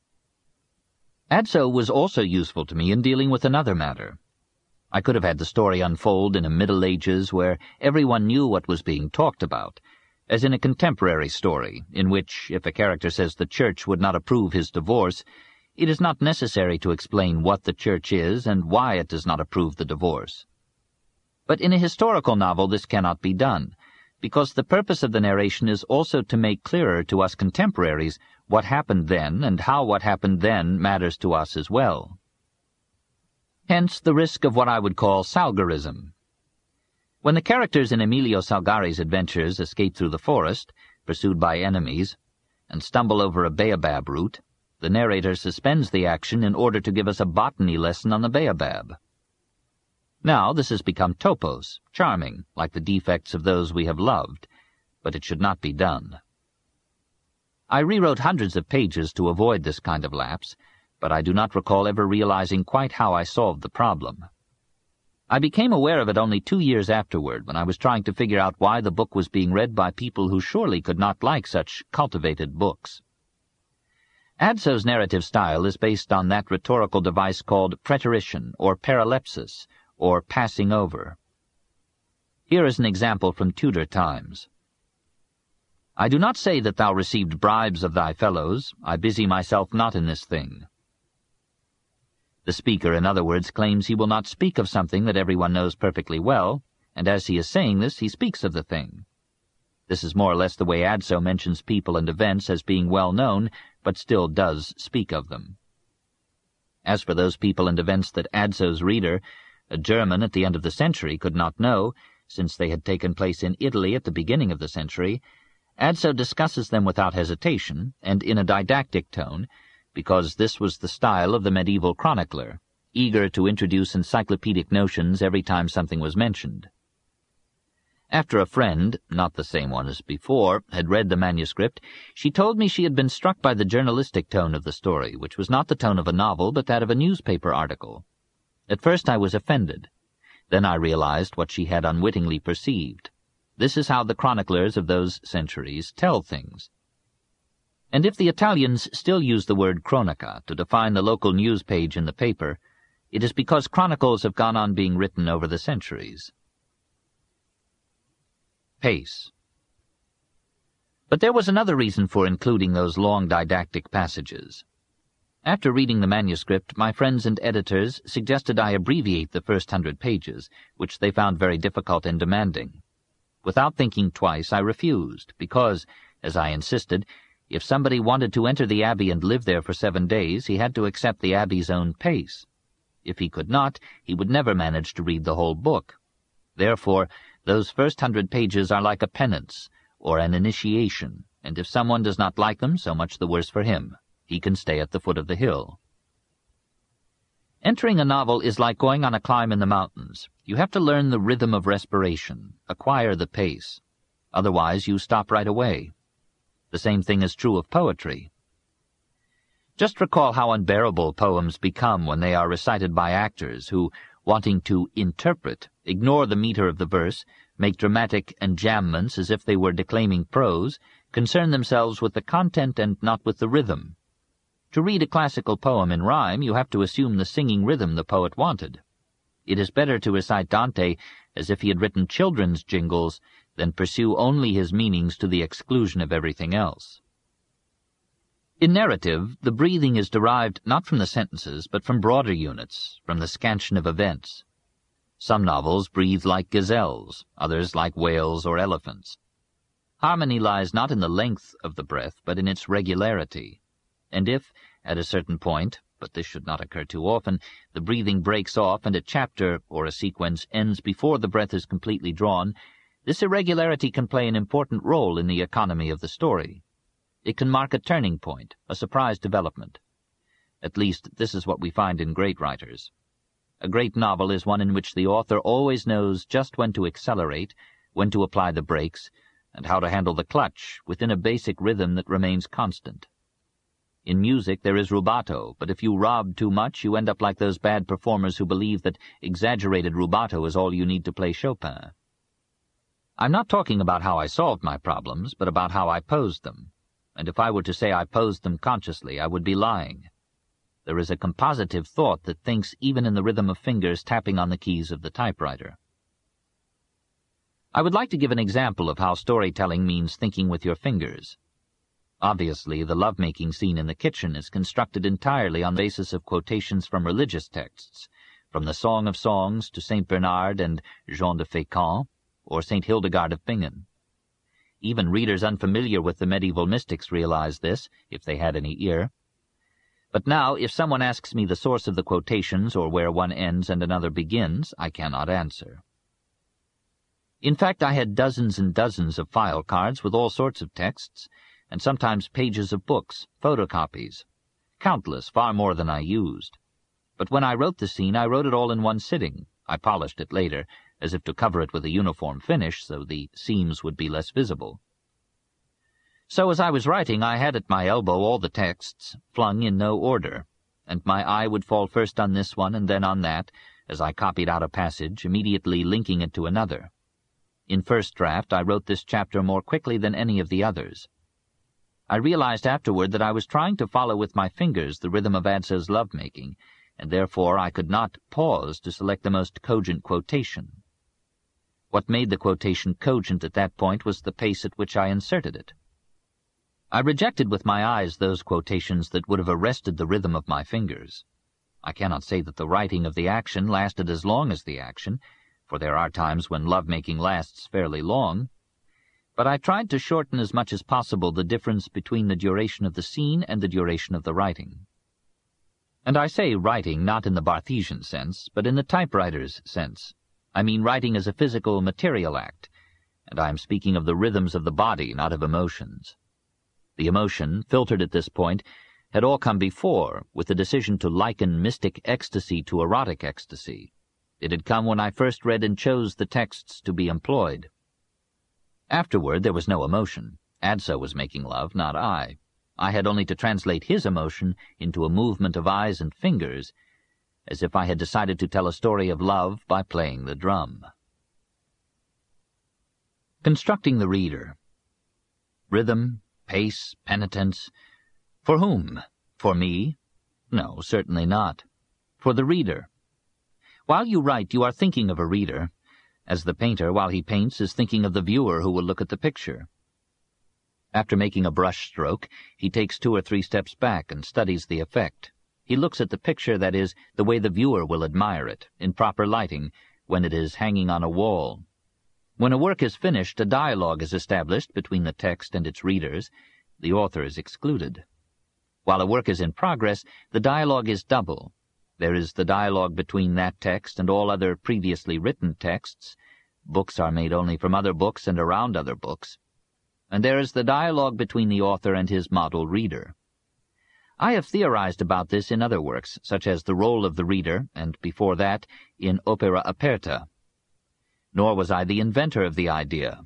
Adso was also useful to me in dealing with another matter. I could have had the story unfold in a Middle Ages where everyone knew what was being talked about, as in a contemporary story, in which, if a character says the Church would not approve his divorce, it is not necessary to explain what the Church is and why it does not approve the divorce. But in a historical novel this cannot be done, because the purpose of the narration is also to make clearer to us contemporaries what happened then and how what happened then matters to us as well. Hence the risk of what I would call Salgarism. When the characters in Emilio Salgari's adventures escape through the forest, pursued by enemies, and stumble over a baobab root, the narrator suspends the action in order to give us a botany lesson on the baobab. Now this has become topos, charming, like the defects of those we have loved, but it should not be done. I rewrote hundreds of pages to avoid this kind of lapse, but I do not recall ever realizing quite how I solved the problem. I became aware of it only 2 years afterward, when I was trying to figure out why the book was being read by people who surely could not like such cultivated books. Adso's narrative style is based on that rhetorical device called preterition, or paralepsis, or passing over. Here is an example from Tudor times. I do not say that thou received bribes of thy fellows. I busy myself not in this thing. The speaker, in other words, claims he will not speak of something that everyone knows perfectly well, and as he is saying this, he speaks of the thing. This is more or less the way Adso mentions people and events as being well known, but still does speak of them. As for those people and events that Adso's reader, a German at the end of the century, could not know, since they had taken place in Italy at the beginning of the century, Adso discusses them without hesitation, and in a didactic tone, because this was the style of the medieval chronicler, eager to introduce encyclopedic notions every time something was mentioned. After a friend, not the same one as before, had read the manuscript, she told me she had been struck by the journalistic tone of the story, which was not the tone of a novel, but that of a newspaper article. At first I was offended. Then I realized what she had unwittingly perceived. This is how the chroniclers of those centuries tell things. And if the Italians still use the word cronaca to define the local news page in the paper, it is because chronicles have gone on being written over the centuries. Pace. But there was another reason for including those long didactic passages. After reading the manuscript, my friends and editors suggested I abbreviate the first 100 pages, which they found very difficult and demanding. Without thinking twice, I refused, because, as I insisted, if somebody wanted to enter the Abbey and live there for 7 days, he had to accept the Abbey's own pace. If he could not, he would never manage to read the whole book. Therefore, those first 100 pages are like a penance, or an initiation, and if someone does not like them, so much the worse for him. He can stay at the foot of the hill. Entering a novel is like going on a climb in the mountains. You have to learn the rhythm of respiration, acquire the pace. Otherwise, you stop right away. The same thing is true of poetry. Just recall how unbearable poems become when they are recited by actors who, wanting to interpret, ignore the meter of the verse, make dramatic enjambments as if they were declaiming prose, concern themselves with the content and not with the rhythm. To read a classical poem in rhyme, you have to assume the singing rhythm the poet wanted. It is better to recite Dante as if he had written children's jingles than pursue only his meanings to the exclusion of everything else. In narrative, the breathing is derived not from the sentences, but from broader units, from the scansion of events. Some novels breathe like gazelles, others like whales or elephants. Harmony lies not in the length of the breath, but in its regularity. And if, at a certain point, but this should not occur too often, the breathing breaks off and a chapter or a sequence ends before the breath is completely drawn, this irregularity can play an important role in the economy of the story. It can mark a turning point, a surprise development. At least, this is what we find in great writers. A great novel is one in which the author always knows just when to accelerate, when to apply the brakes, and how to handle the clutch within a basic rhythm that remains constant. In music there is rubato, but if you rob too much, you end up like those bad performers who believe that exaggerated rubato is all you need to play Chopin. I'm not talking about how I solved my problems, but about how I posed them. And if I were to say I posed them consciously, I would be lying. There is a compositive thought that thinks even in the rhythm of fingers tapping on the keys of the typewriter. I would like to give an example of how storytelling means thinking with your fingers. Obviously, the love-making scene in the kitchen is constructed entirely on the basis of quotations from religious texts, from the Song of Songs to St. Bernard and Jean de Fécamp, or St. Hildegard of Bingen. Even readers unfamiliar with the medieval mystics realize this, if they had any ear. But now, if someone asks me the source of the quotations or where one ends and another begins, I cannot answer. In fact, I had dozens and dozens of file cards with all sorts of texts, and sometimes pages of books, photocopies. Countless, far more than I used. But when I wrote the scene, I wrote it all in one sitting. I polished it later, as if to cover it with a uniform finish so the seams would be less visible. So as I was writing, I had at my elbow all the texts, flung in no order, and my eye would fall first on this one and then on that, as I copied out a passage, immediately linking it to another. In first draft, I wrote this chapter more quickly than any of the others. I realized afterward that I was trying to follow with my fingers the rhythm of Adso's love-making, and therefore I could not pause to select the most cogent quotation. What made the quotation cogent at that point was the pace at which I inserted it. I rejected with my eyes those quotations that would have arrested the rhythm of my fingers. I cannot say that the writing of the action lasted as long as the action, for there are times when love-making lasts fairly long, but I tried to shorten as much as possible the difference between the duration of the scene and the duration of the writing. And I say writing not in the Barthesian sense, but in the typewriter's sense. I mean writing as a physical, material act, and I am speaking of the rhythms of the body, not of emotions. The emotion, filtered at this point, had all come before, with the decision to liken mystic ecstasy to erotic ecstasy. It had come when I first read and chose the texts to be employed. Afterward there was no emotion. Adso was making love, not I. I had only to translate his emotion into a movement of eyes and fingers, as if I had decided to tell a story of love by playing the drum. Constructing the reader. Rhythm, pace, penitence. For whom? For me? No, certainly not. For the reader. While you write, you are thinking of a reader, as the painter, while he paints, is thinking of the viewer who will look at the picture. After making a brush stroke, he takes 2 or 3 steps back and studies the effect. He looks at the picture, that is, the way the viewer will admire it, in proper lighting, when it is hanging on a wall. When a work is finished, a dialogue is established between the text and its readers. The author is excluded. While a work is in progress, the dialogue is double. There is the dialogue between that text and all other previously written texts. Books are made only from other books and around other books. And there is the dialogue between the author and his model reader. I have theorized about this in other works, such as The Role of the Reader, and before that, in Opera Aperta. Nor was I the inventor of the idea.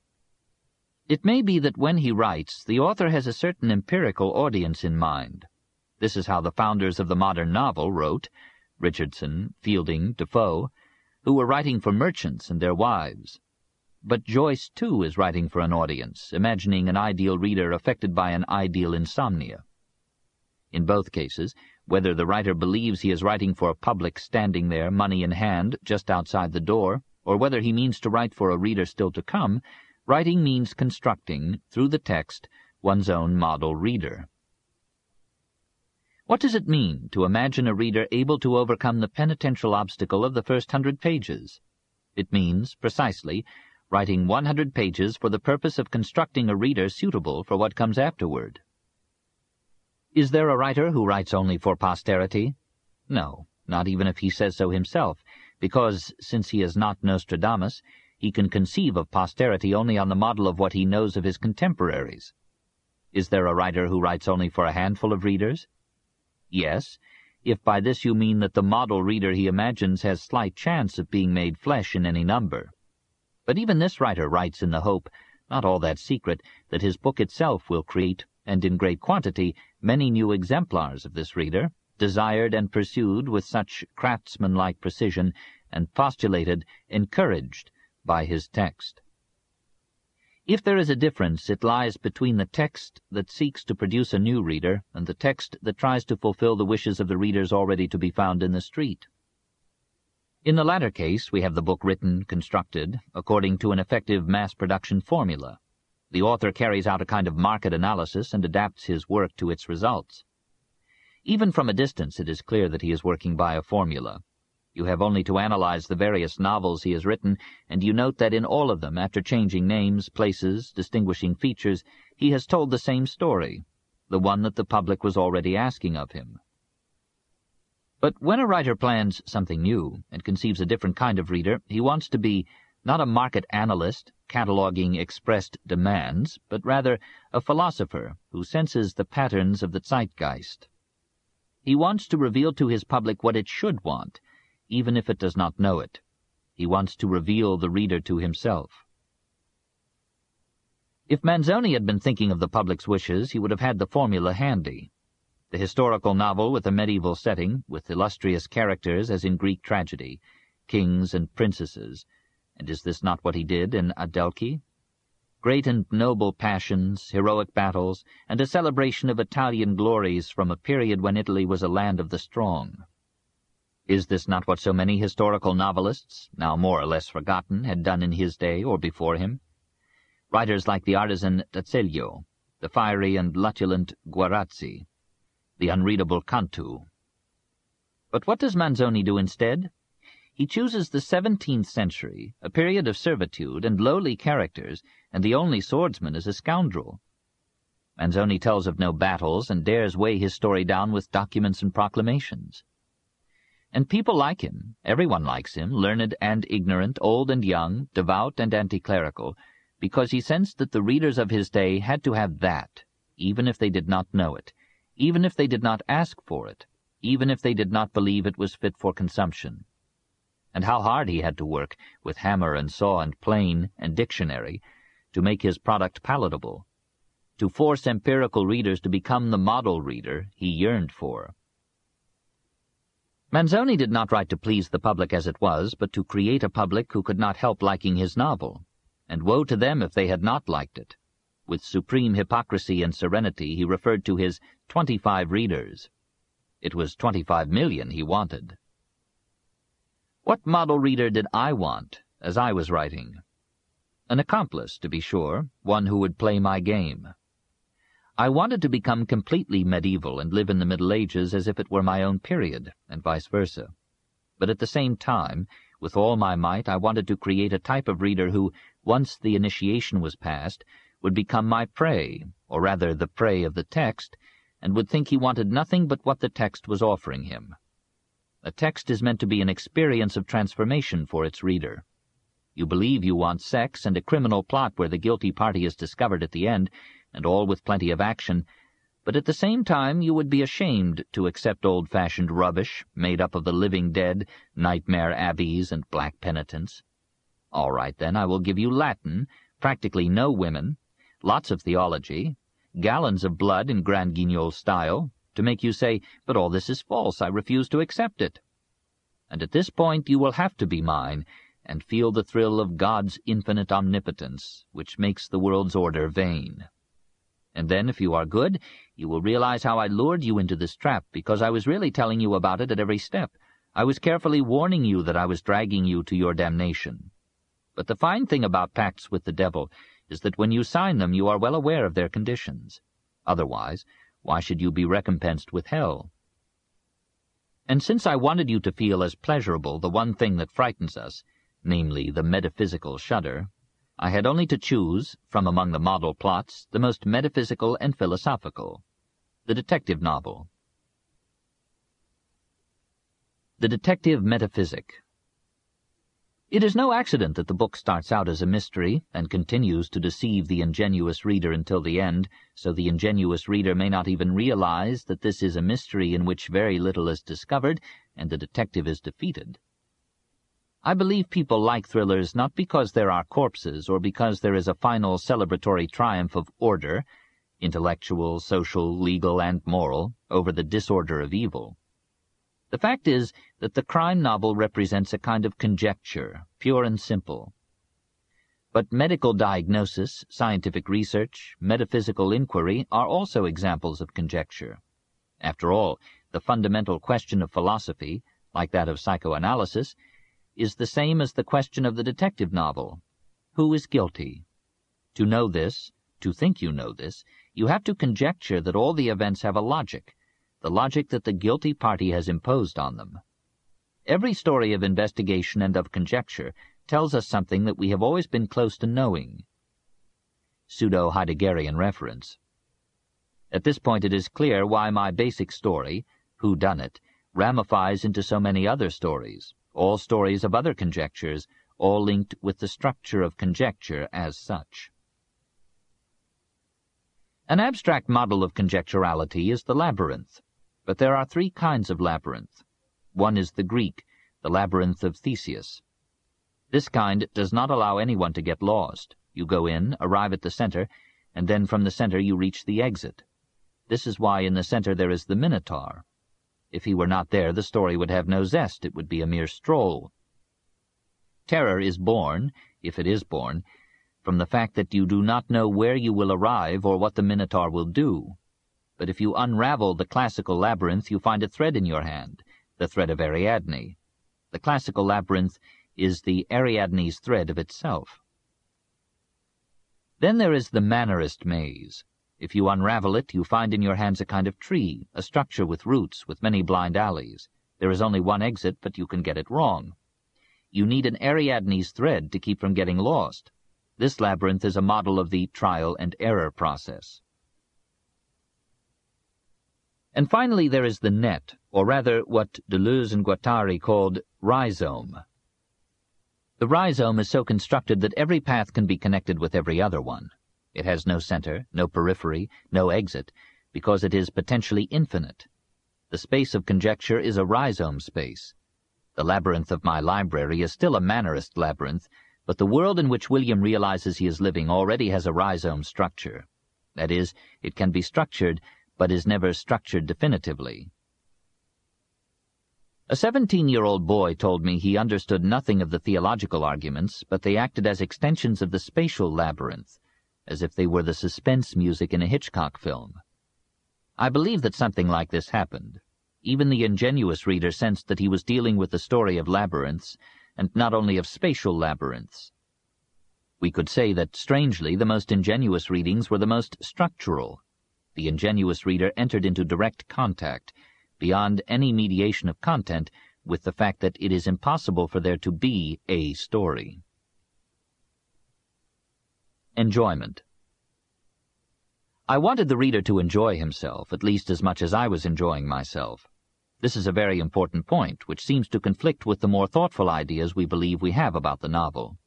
It may be that when he writes, the author has a certain empirical audience in mind. This is how the founders of the modern novel wrote, Richardson, Fielding, Defoe, who were writing for merchants and their wives. But Joyce, too, is writing for an audience, imagining an ideal reader affected by an ideal insomnia. In both cases, whether the writer believes he is writing for a public standing there, money in hand, just outside the door, or whether he means to write for a reader still to come, writing means constructing, through the text, one's own model reader. What does it mean to imagine a reader able to overcome the penitential obstacle of the first 100 pages? It means, precisely, writing 100 pages for the purpose of constructing a reader suitable for what comes afterward. Is there a writer who writes only for posterity? No, not even if he says so himself, because, since he is not Nostradamus, he can conceive of posterity only on the model of what he knows of his contemporaries. Is there a writer who writes only for a handful of readers? Yes, if by this you mean that the model reader he imagines has slight chance of being made flesh in any number. But even this writer writes in the hope, not all that secret, that his book itself will create, and in great quantity, many new exemplars of this reader, desired and pursued with such craftsman-like precision, and postulated, encouraged, by his text. If there is a difference, it lies between the text that seeks to produce a new reader and the text that tries to fulfill the wishes of the readers already to be found in the street. In the latter case, we have the book written, constructed, according to an effective mass-production formula. The author carries out a kind of market analysis and adapts his work to its results. Even from a distance it is clear that he is working by a formula. You have only to analyze the various novels he has written, and you note that in all of them, after changing names, places, distinguishing features, he has told the same story, the one that the public was already asking of him. But when a writer plans something new, and conceives a different kind of reader, he wants to be not a market analyst, cataloguing expressed demands, but rather a philosopher who senses the patterns of the zeitgeist. He wants to reveal to his public what it should want, even if it does not know it. He wants to reveal the reader to himself. If Manzoni had been thinking of the public's wishes, he would have had the formula handy. The historical novel with a medieval setting, with illustrious characters as in Greek tragedy, kings and princesses, and is this not what he did in Adelchi? Great and noble passions, heroic battles, and a celebration of Italian glories from a period when Italy was a land of the strong. Is this not what so many historical novelists, now more or less forgotten, had done in his day or before him? Writers like the artisan D'Azeglio, the fiery and luculent Guerrazzi, the unreadable Cantu. But what does Manzoni do instead? He chooses the 17th century, a period of servitude and lowly characters, and the only swordsman is a scoundrel. Manzoni tells of no battles and dares weigh his story down with documents and proclamations. And people like him, everyone likes him, learned and ignorant, old and young, devout and anti-clerical, because he sensed that the readers of his day had to have that, even if they did not know it, even if they did not ask for it, even if they did not believe it was fit for consumption. And how hard he had to work, with hammer and saw and plane and dictionary, to make his product palatable, to force empirical readers to become the model reader he yearned for. Manzoni did not write to please the public as it was, but to create a public who could not help liking his novel, and woe to them if they had not liked it. With supreme hypocrisy and serenity he referred to his 25 readers. It was 25 million he wanted. What model reader did I want, as I was writing? An accomplice, to be sure, one who would play my game. I wanted to become completely medieval and live in the Middle Ages as if it were my own period, and vice versa. But at the same time, with all my might, I wanted to create a type of reader who, once the initiation was past, would become my prey, or rather the prey of the text, and would think he wanted nothing but what the text was offering him. A text is meant to be an experience of transformation for its reader. You believe you want sex and a criminal plot where the guilty party is discovered at the end, and all with plenty of action, but at the same time you would be ashamed to accept old-fashioned rubbish made up of the living dead, nightmare abbeys, and black penitents. All right, then, I will give you Latin, practically no women, lots of theology, gallons of blood in Grand Guignol style, to make you say, but all this is false, I refuse to accept it. And at this point you will have to be mine, and feel the thrill of God's infinite omnipotence, which makes the world's order vain. And then, if you are good, you will realize how I lured you into this trap, because I was really telling you about it at every step. I was carefully warning you that I was dragging you to your damnation. But the fine thing about pacts with the devil is that when you sign them you are well aware of their conditions. Otherwise, why should you be recompensed with hell? And since I wanted you to feel as pleasurable the one thing that frightens us, namely the metaphysical shudder, I had only to choose, from among the model plots, the most metaphysical and philosophical, the detective novel. The Detective Metaphysic. It is no accident that the book starts out as a mystery and continues to deceive the ingenuous reader until the end, so the ingenuous reader may not even realize that this is a mystery in which very little is discovered and the detective is defeated. I believe people like thrillers not because there are corpses or because there is a final celebratory triumph of order, intellectual, social, legal, and moral, over the disorder of evil. The fact is that the crime novel represents a kind of conjecture, pure and simple. But medical diagnosis, scientific research, metaphysical inquiry are also examples of conjecture. After all, the fundamental question of philosophy, like that of psychoanalysis, is the same as the question of the detective novel. Who is guilty? To know this, to think you know this, you have to conjecture that all the events have a logic, the logic that the guilty party has imposed on them. Every story of investigation and of conjecture tells us something that we have always been close to knowing. Pseudo-Heideggerian reference. At this point it is clear why my basic story, Who Done It, ramifies into so many other stories, all stories of other conjectures, all linked with the structure of conjecture as such. An abstract model of conjecturality is the labyrinth, but there are three kinds of labyrinth. One is the Greek, the labyrinth of Theseus. This kind does not allow anyone to get lost. You go in, arrive at the center, and then from the center you reach the exit. This is why in the center there is the Minotaur. If he were not there, the story would have no zest, it would be a mere stroll. Terror is born, if it is born, from the fact that you do not know where you will arrive or what the Minotaur will do. But if you unravel the classical labyrinth, you find a thread in your hand, the thread of Ariadne. The classical labyrinth is the Ariadne's thread of itself. Then there is the mannerist maze. If you unravel it, you find in your hands a kind of tree, a structure with roots, with many blind alleys. There is only one exit, but you can get it wrong. You need an Ariadne's thread to keep from getting lost. This labyrinth is a model of the trial and error process. And finally there is the net, or rather what Deleuze and Guattari called rhizome. The rhizome is so constructed that every path can be connected with every other one. It has no center, no periphery, no exit, because it is potentially infinite. The space of conjecture is a rhizome space. The labyrinth of my library is still a mannerist labyrinth, but the world in which William realizes he is living already has a rhizome structure. That is, it can be structured, but is never structured definitively. A 17-year-old boy told me he understood nothing of the theological arguments, but they acted as extensions of the spatial labyrinth, as if they were the suspense music in a Hitchcock film. I believe that something like this happened. Even the ingenuous reader sensed that he was dealing with the story of labyrinths, and not only of spatial labyrinths. We could say that, strangely, the most ingenuous readings were the most structural. The ingenuous reader entered into direct contact, beyond any mediation of content, with the fact that it is impossible for there to be a story. Enjoyment. I wanted the reader to enjoy himself, at least as much as I was enjoying myself. This is a very important point, which seems to conflict with the more thoughtful ideas we believe we have about the novel.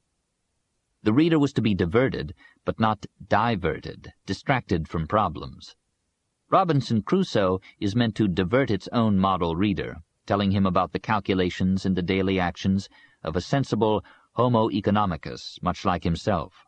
The reader was to be diverted, but not diverted, distracted from problems. Robinson Crusoe is meant to divert its own model reader, telling him about the calculations and the daily actions of a sensible Homo economicus, much like himself.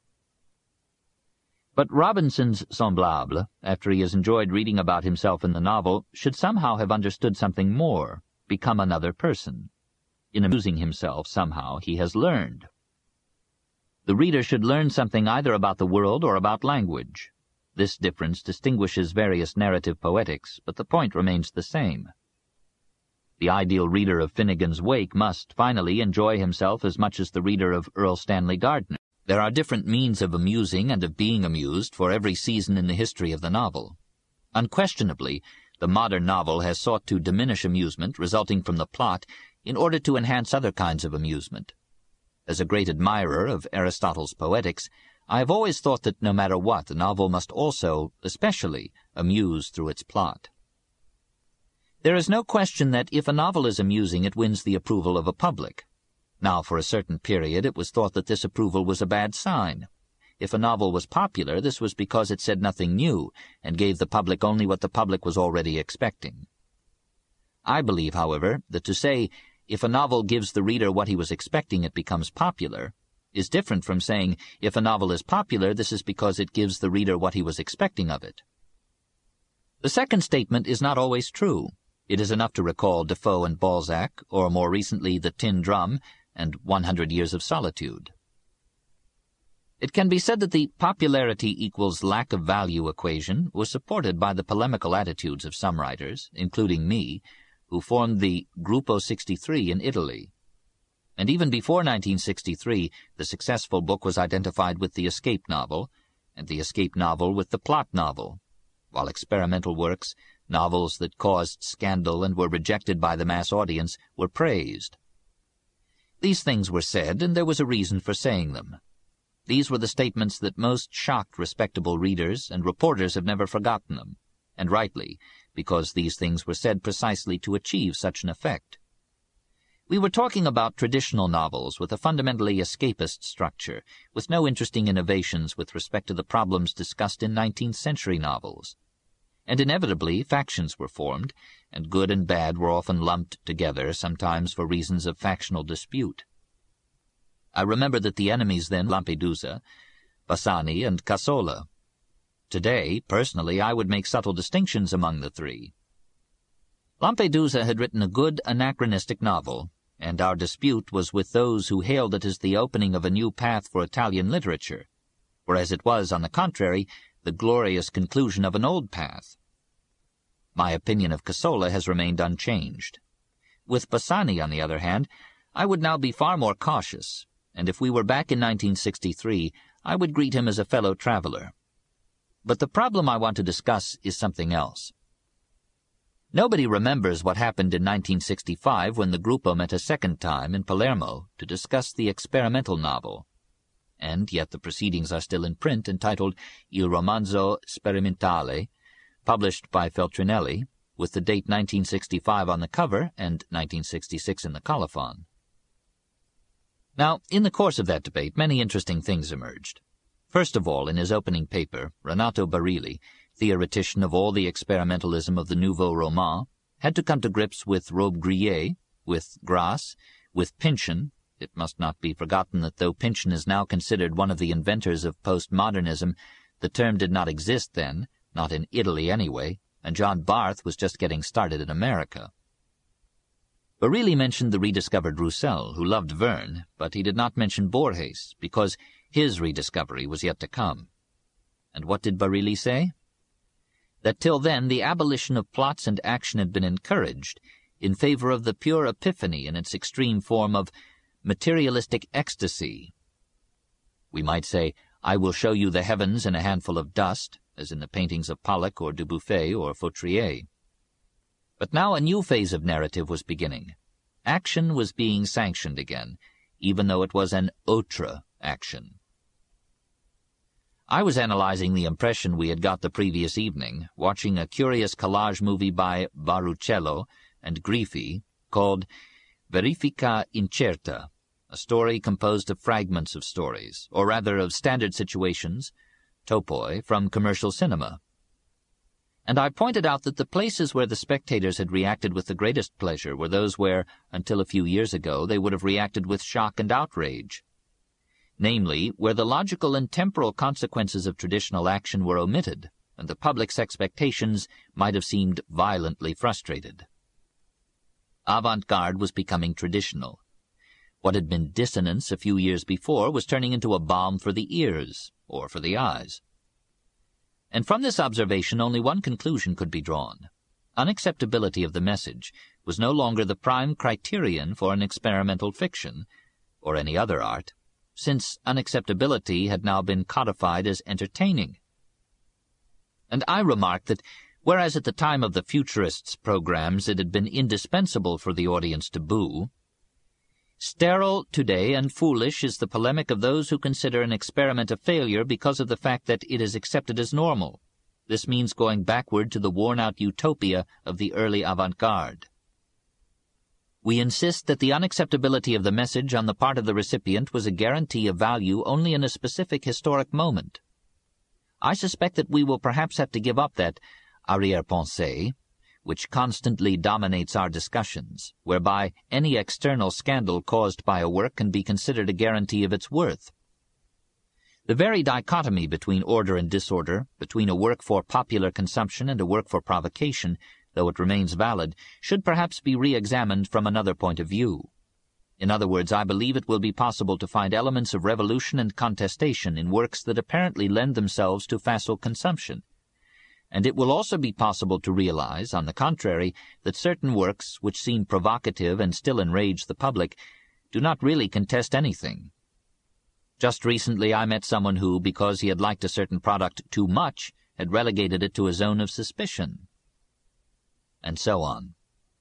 But Robinson's semblable, after he has enjoyed reading about himself in the novel, should somehow have understood something more, become another person. In amusing himself, somehow, he has learned. The reader should learn something either about the world or about language. This difference distinguishes various narrative poetics, but the point remains the same. The ideal reader of Finnegan's Wake must, finally, enjoy himself as much as the reader of Earl Stanley Gardner. There are different means of amusing and of being amused for every season in the history of the novel. Unquestionably, the modern novel has sought to diminish amusement resulting from the plot in order to enhance other kinds of amusement. As a great admirer of Aristotle's Poetics, I have always thought that no matter what, a novel must also, especially, amuse through its plot. There is no question that if a novel is amusing, it wins the approval of a public. Now, for a certain period, it was thought that this approval was a bad sign. If a novel was popular, this was because it said nothing new, and gave the public only what the public was already expecting. I believe, however, that to say, if a novel gives the reader what he was expecting, it becomes popular, is different from saying, if a novel is popular, this is because it gives the reader what he was expecting of it. The second statement is not always true. It is enough to recall Defoe and Balzac, or more recently The Tin Drum, and 100 Years of Solitude. It can be said that the popularity equals lack of value equation was supported by the polemical attitudes of some writers, including me, who formed the Gruppo 63 in Italy. And even before 1963, the successful book was identified with the escape novel, and the escape novel with the plot novel, while experimental works, novels that caused scandal and were rejected by the mass audience, were praised. These things were said, and there was a reason for saying them. These were the statements that most shocked respectable readers, and reporters have never forgotten them, and rightly, because these things were said precisely to achieve such an effect. We were talking about traditional novels with a fundamentally escapist structure, with no interesting innovations with respect to the problems discussed in 19th-century novels. And inevitably factions were formed, and good and bad were often lumped together, sometimes for reasons of factional dispute. I remember that the enemies then were Lampedusa, Bassani, and Casola. Today, personally, I would make subtle distinctions among the three. Lampedusa had written a good anachronistic novel, and our dispute was with those who hailed it as the opening of a new path for Italian literature, whereas it was, on the contrary, the glorious conclusion of an old path. My opinion of Casola has remained unchanged. With Bassani, on the other hand, I would now be far more cautious, and if we were back in 1963, I would greet him as a fellow traveler. But the problem I want to discuss is something else. Nobody remembers what happened in 1965 when the Gruppo met a second time in Palermo to discuss the experimental novel. And yet the proceedings are still in print, entitled Il Romanzo Sperimentale, published by Feltrinelli, with the date 1965 on the cover and 1966 in the colophon. Now, in the course of that debate, many interesting things emerged. First of all, in his opening paper, Renato Barilli, theoretician of all the experimentalism of the Nouveau Roman, had to come to grips with Robbe-Grillet, with Grasse, with Pynchon. It must not be forgotten that though Pynchon is now considered one of the inventors of postmodernism, the term did not exist then, not in Italy anyway, and John Barth was just getting started in America. Barilli mentioned the rediscovered Roussel, who loved Verne, but he did not mention Borges, because his rediscovery was yet to come. And what did Barilli say? That till then the abolition of plots and action had been encouraged in favor of the pure epiphany in its extreme form of materialistic ecstasy. We might say, I will show you the heavens in a handful of dust, as in the paintings of Pollock or Dubuffet or Fautrier. But now a new phase of narrative was beginning. Action was being sanctioned again, even though it was an autre action. I was analyzing the impression we had got the previous evening, watching a curious collage movie by Baruccello and Griffi called Verifica Incerta, a story composed of fragments of stories, or rather of standard situations, topoi, from commercial cinema. And I pointed out that the places where the spectators had reacted with the greatest pleasure were those where, until a few years ago, they would have reacted with shock and outrage. Namely, where the logical and temporal consequences of traditional action were omitted, and the public's expectations might have seemed violently frustrated. Avant-garde was becoming traditional. What had been dissonance a few years before was turning into a balm for the ears, or for the eyes. And from this observation only one conclusion could be drawn. Unacceptability of the message was no longer the prime criterion for an experimental fiction, or any other art, since unacceptability had now been codified as entertaining. And I remarked that, whereas at the time of the Futurists' programs it had been indispensable for the audience to boo, sterile today and foolish is the polemic of those who consider an experiment a failure because of the fact that it is accepted as normal. This means going backward to the worn-out utopia of the early avant-garde. We insist that the unacceptability of the message on the part of the recipient was a guarantee of value only in a specific historic moment. I suspect that we will perhaps have to give up that arrière-pensée, which constantly dominates our discussions, whereby any external scandal caused by a work can be considered a guarantee of its worth. The very dichotomy between order and disorder, between a work for popular consumption and a work for provocation, though it remains valid, should perhaps be re-examined from another point of view. In other words, I believe it will be possible to find elements of revolution and contestation in works that apparently lend themselves to facile consumption. And it will also be possible to realize, on the contrary, that certain works, which seem provocative and still enrage the public, do not really contest anything. Just recently I met someone who, because he had liked a certain product too much, had relegated it to a zone of suspicion. And so on.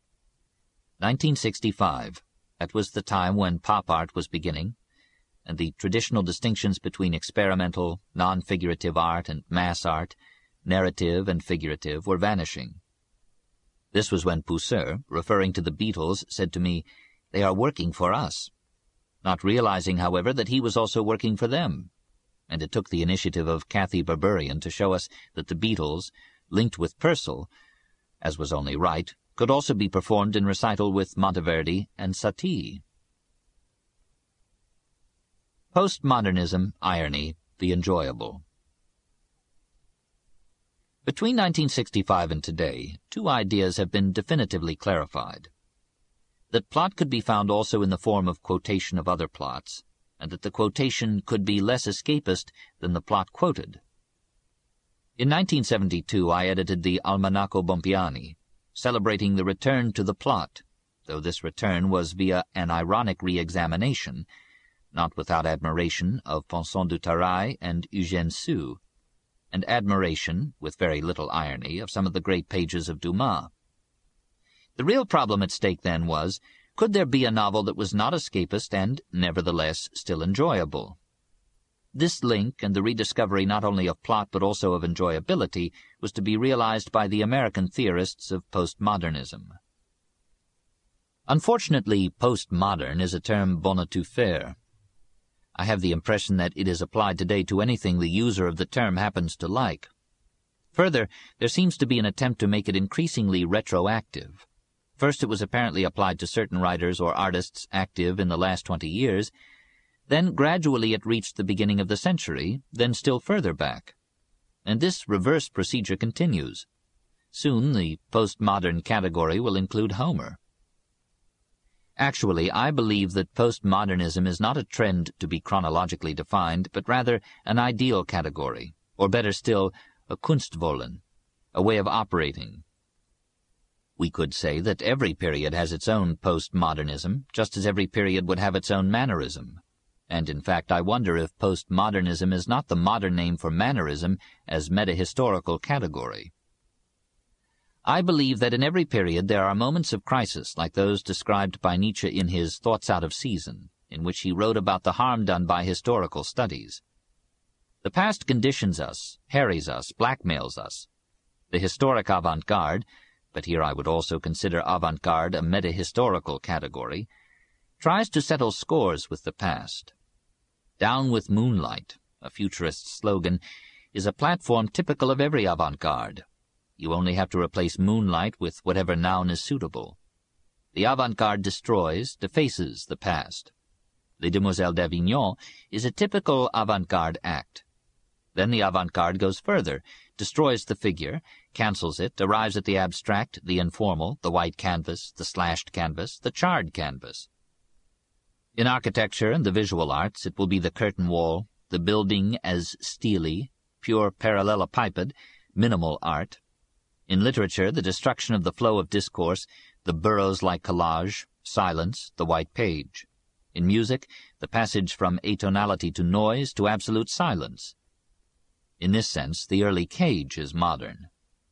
1965. That was the time when pop art was beginning, and the traditional distinctions between experimental, non-figurative art and mass art, narrative and figurative, were vanishing. This was when Pousseur, referring to the Beatles, said to me, "They are working for us," not realizing, however, that he was also working for them. And it took the initiative of Kathy Berberian to show us that the Beatles, linked with Purcell, as was only right, could also be performed in recital with Monteverdi and Satie. Postmodernism, irony, the enjoyable. Between 1965 and today, two ideas have been definitively clarified. That plot could be found also in the form of quotation of other plots, and that the quotation could be less escapist than the plot quoted. In 1972 I edited the Almanacco Bompiani, celebrating the return to the plot, though this return was via an ironic re-examination, not without admiration of Poinçon du Terrail and Eugène Sue, and admiration, with very little irony, of some of the great pages of Dumas. The real problem at stake then was, could there be a novel that was not escapist and, nevertheless, still enjoyable? This link, and the rediscovery not only of plot but also of enjoyability, was to be realized by the American theorists of postmodernism. Unfortunately, postmodern is a term bon à tout faire. I have the impression that it is applied today to anything the user of the term happens to like. Further, there seems to be an attempt to make it increasingly retroactive. First it was apparently applied to certain writers or artists active in the last 20 years, then gradually it reached the beginning of the century, then still further back. And this reverse procedure continues. Soon the postmodern category will include Homer. Actually, I believe that postmodernism is not a trend to be chronologically defined, but rather an ideal category, or better still, a Kunstwollen, a way of operating. We could say that every period has its own postmodernism, just as every period would have its own mannerism. And in fact, I wonder if postmodernism is not the modern name for mannerism as metahistorical category. I believe that in every period there are moments of crisis like those described by Nietzsche in his Thoughts Out of Season, in which he wrote about the harm done by historical studies. The past conditions us, harries us, blackmails us. The historic avant-garde, but here I would also consider avant-garde a metahistorical category, tries to settle scores with the past. Down with Moonlight, a futurist slogan, is a platform typical of every avant-garde. You only have to replace Moonlight with whatever noun is suitable. The avant-garde destroys, defaces the past. Les Demoiselles d'Avignon is a typical avant-garde act. Then the avant-garde goes further, destroys the figure, cancels it, arrives at the abstract, the informal, the white canvas, the slashed canvas, the charred canvas. In architecture and the visual arts it will be the curtain wall, the building as steely, pure parallelepiped, minimal art. In literature, the destruction of the flow of discourse, the burroughs-like collage, silence, the white page. In music, the passage from atonality to noise to absolute silence. In this sense, the early Cage is modern.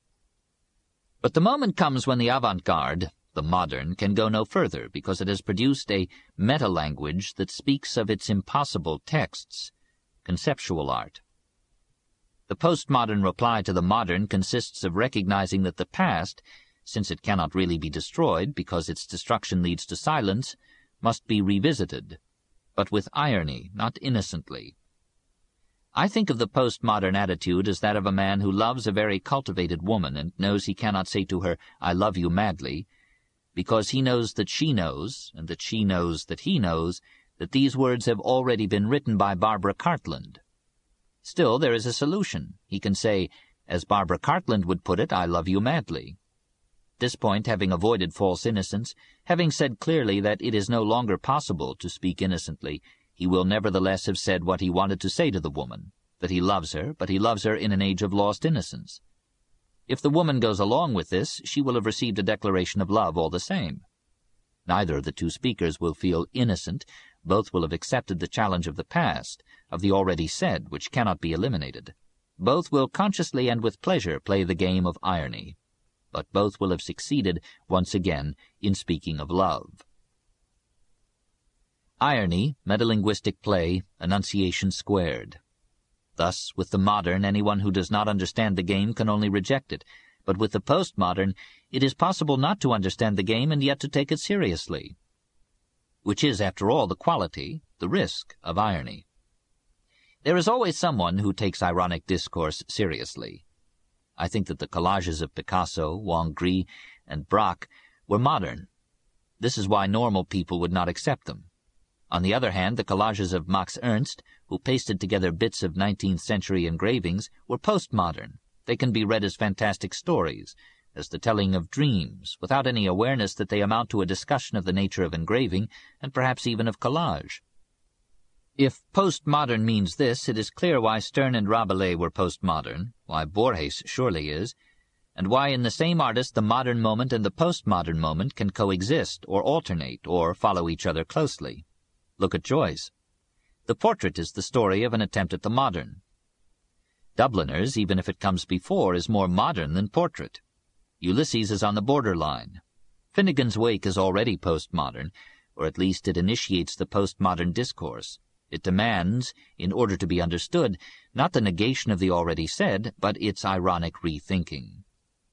But the moment comes when the avant-garde, the modern, can go no further because it has produced a meta-language that speaks of its impossible texts, conceptual art. The postmodern reply to the modern consists of recognizing that the past, since it cannot really be destroyed because its destruction leads to silence, must be revisited, but with irony, not innocently. I think of the postmodern attitude as that of a man who loves a very cultivated woman and knows he cannot say to her, "I love you madly," because he knows that she knows, and that she knows that he knows, that these words have already been written by Barbara Cartland. Still, there is a solution. He can say, as Barbara Cartland would put it, "I love you madly." At this point, having avoided false innocence, having said clearly that it is no longer possible to speak innocently, he will nevertheless have said what he wanted to say to the woman, that he loves her, but he loves her in an age of lost innocence. If the woman goes along with this, she will have received a declaration of love all the same. Neither of the two speakers will feel innocent. Both will have accepted the challenge of the past, of the already said, which cannot be eliminated. Both will consciously and with pleasure play the game of irony. But both will have succeeded, once again, in speaking of love. Irony, metalinguistic play, enunciation squared. Thus, with the modern, anyone who does not understand the game can only reject it, but with the postmodern, it is possible not to understand the game and yet to take it seriously. Which is, after all, the quality, the risk, of irony. There is always someone who takes ironic discourse seriously. I think that the collages of Picasso, Wang Gris, and Braque were modern. This is why normal people would not accept them. On the other hand, the collages of Max Ernst, who pasted together bits of 19th-century engravings, were postmodern. They can be read as fantastic stories, as the telling of dreams, without any awareness that they amount to a discussion of the nature of engraving, and perhaps even of collage. If postmodern means this, it is clear why Sterne and Rabelais were postmodern, why Borges surely is. and why in the same artist the modern moment and the postmodern moment can coexist or alternate or follow each other closely. Look at Joyce. The portrait is the story of an attempt at the modern. Dubliners, even if it comes before, is more modern than portrait. Ulysses is on the borderline. Finnegan's Wake is already postmodern, or at least it initiates the postmodern discourse. It demands, in order to be understood, not the negation of the already said, but its ironic rethinking.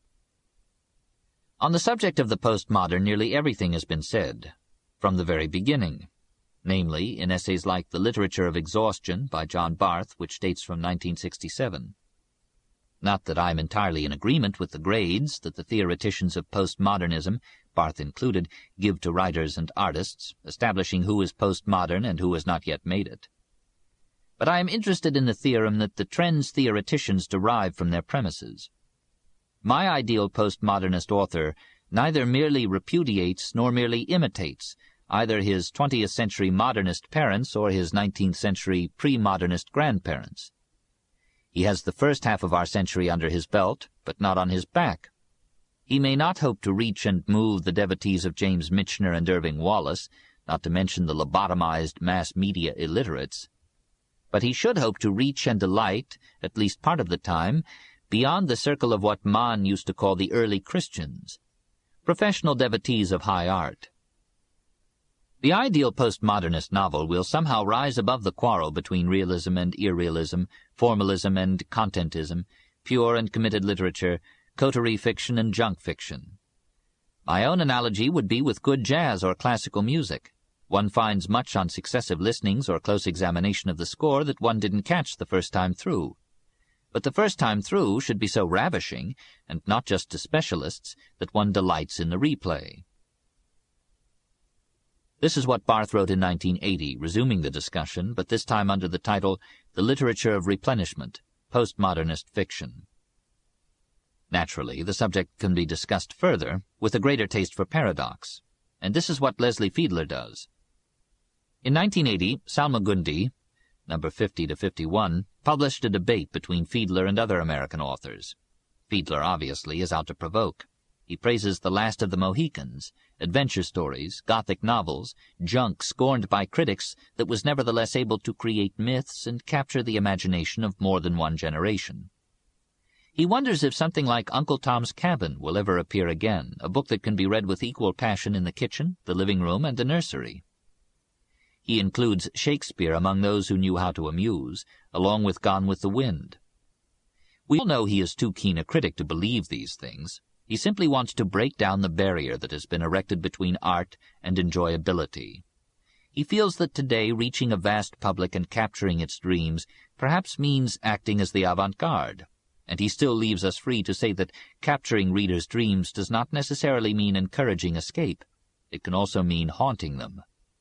On the subject of the postmodern, nearly everything has been said, from the very beginning, namely in essays like The Literature of Exhaustion by John Barth, which dates from 1967. Not that I am entirely in agreement with the grades that the theoreticians of postmodernism, Barth included, give to writers and artists, establishing who is postmodern and who has not yet made it. But I am interested in the theorem that the trends theoreticians derive from their premises. My ideal postmodernist author neither merely repudiates nor merely imitates either his 20th century modernist parents or his 19th century pre-modernist grandparents. He has the first half of our century under his belt, but not on his back. He may not hope to reach and move the devotees of James Michener and Irving Wallace, not to mention the lobotomized mass media illiterates. But he should hope to reach and delight, at least part of the time, beyond the circle of what Mann used to call the early Christians, professional devotees of high art. The ideal postmodernist novel will somehow rise above the quarrel between realism and irrealism, formalism and contentism, pure and committed literature, coterie fiction and junk fiction. My own analogy would be with good jazz or classical music. One finds much on successive listenings or close examination of the score that one didn't catch the first time through. But the first time through should be so ravishing, and not just to specialists, that one delights in the replay. This is what Barth wrote in 1980, resuming the discussion, but this time under the title The Literature of Replenishment, Postmodernist Fiction. Naturally, the subject can be discussed further, with a greater taste for paradox, and this is what Leslie Fiedler does. In 1980, Salmagundi, number 50 to 51, published a debate between Fiedler and other American authors. Fiedler, obviously, is out to provoke. He praises The Last of the Mohicans, adventure stories, Gothic novels, junk scorned by critics that was nevertheless able to create myths and capture the imagination of more than one generation. He wonders if something like Uncle Tom's Cabin will ever appear again, a book that can be read with equal passion in the kitchen, the living room, and the nursery. He includes Shakespeare among those who knew how to amuse, along with Gone with the Wind. We all know he is too keen a critic to believe these things. He simply wants to break down the barrier that has been erected between art and enjoyability. He feels that today reaching a vast public and capturing its dreams perhaps means acting as the avant-garde, and he still leaves us free to say that capturing readers' dreams does not necessarily mean encouraging escape. It can also mean haunting them.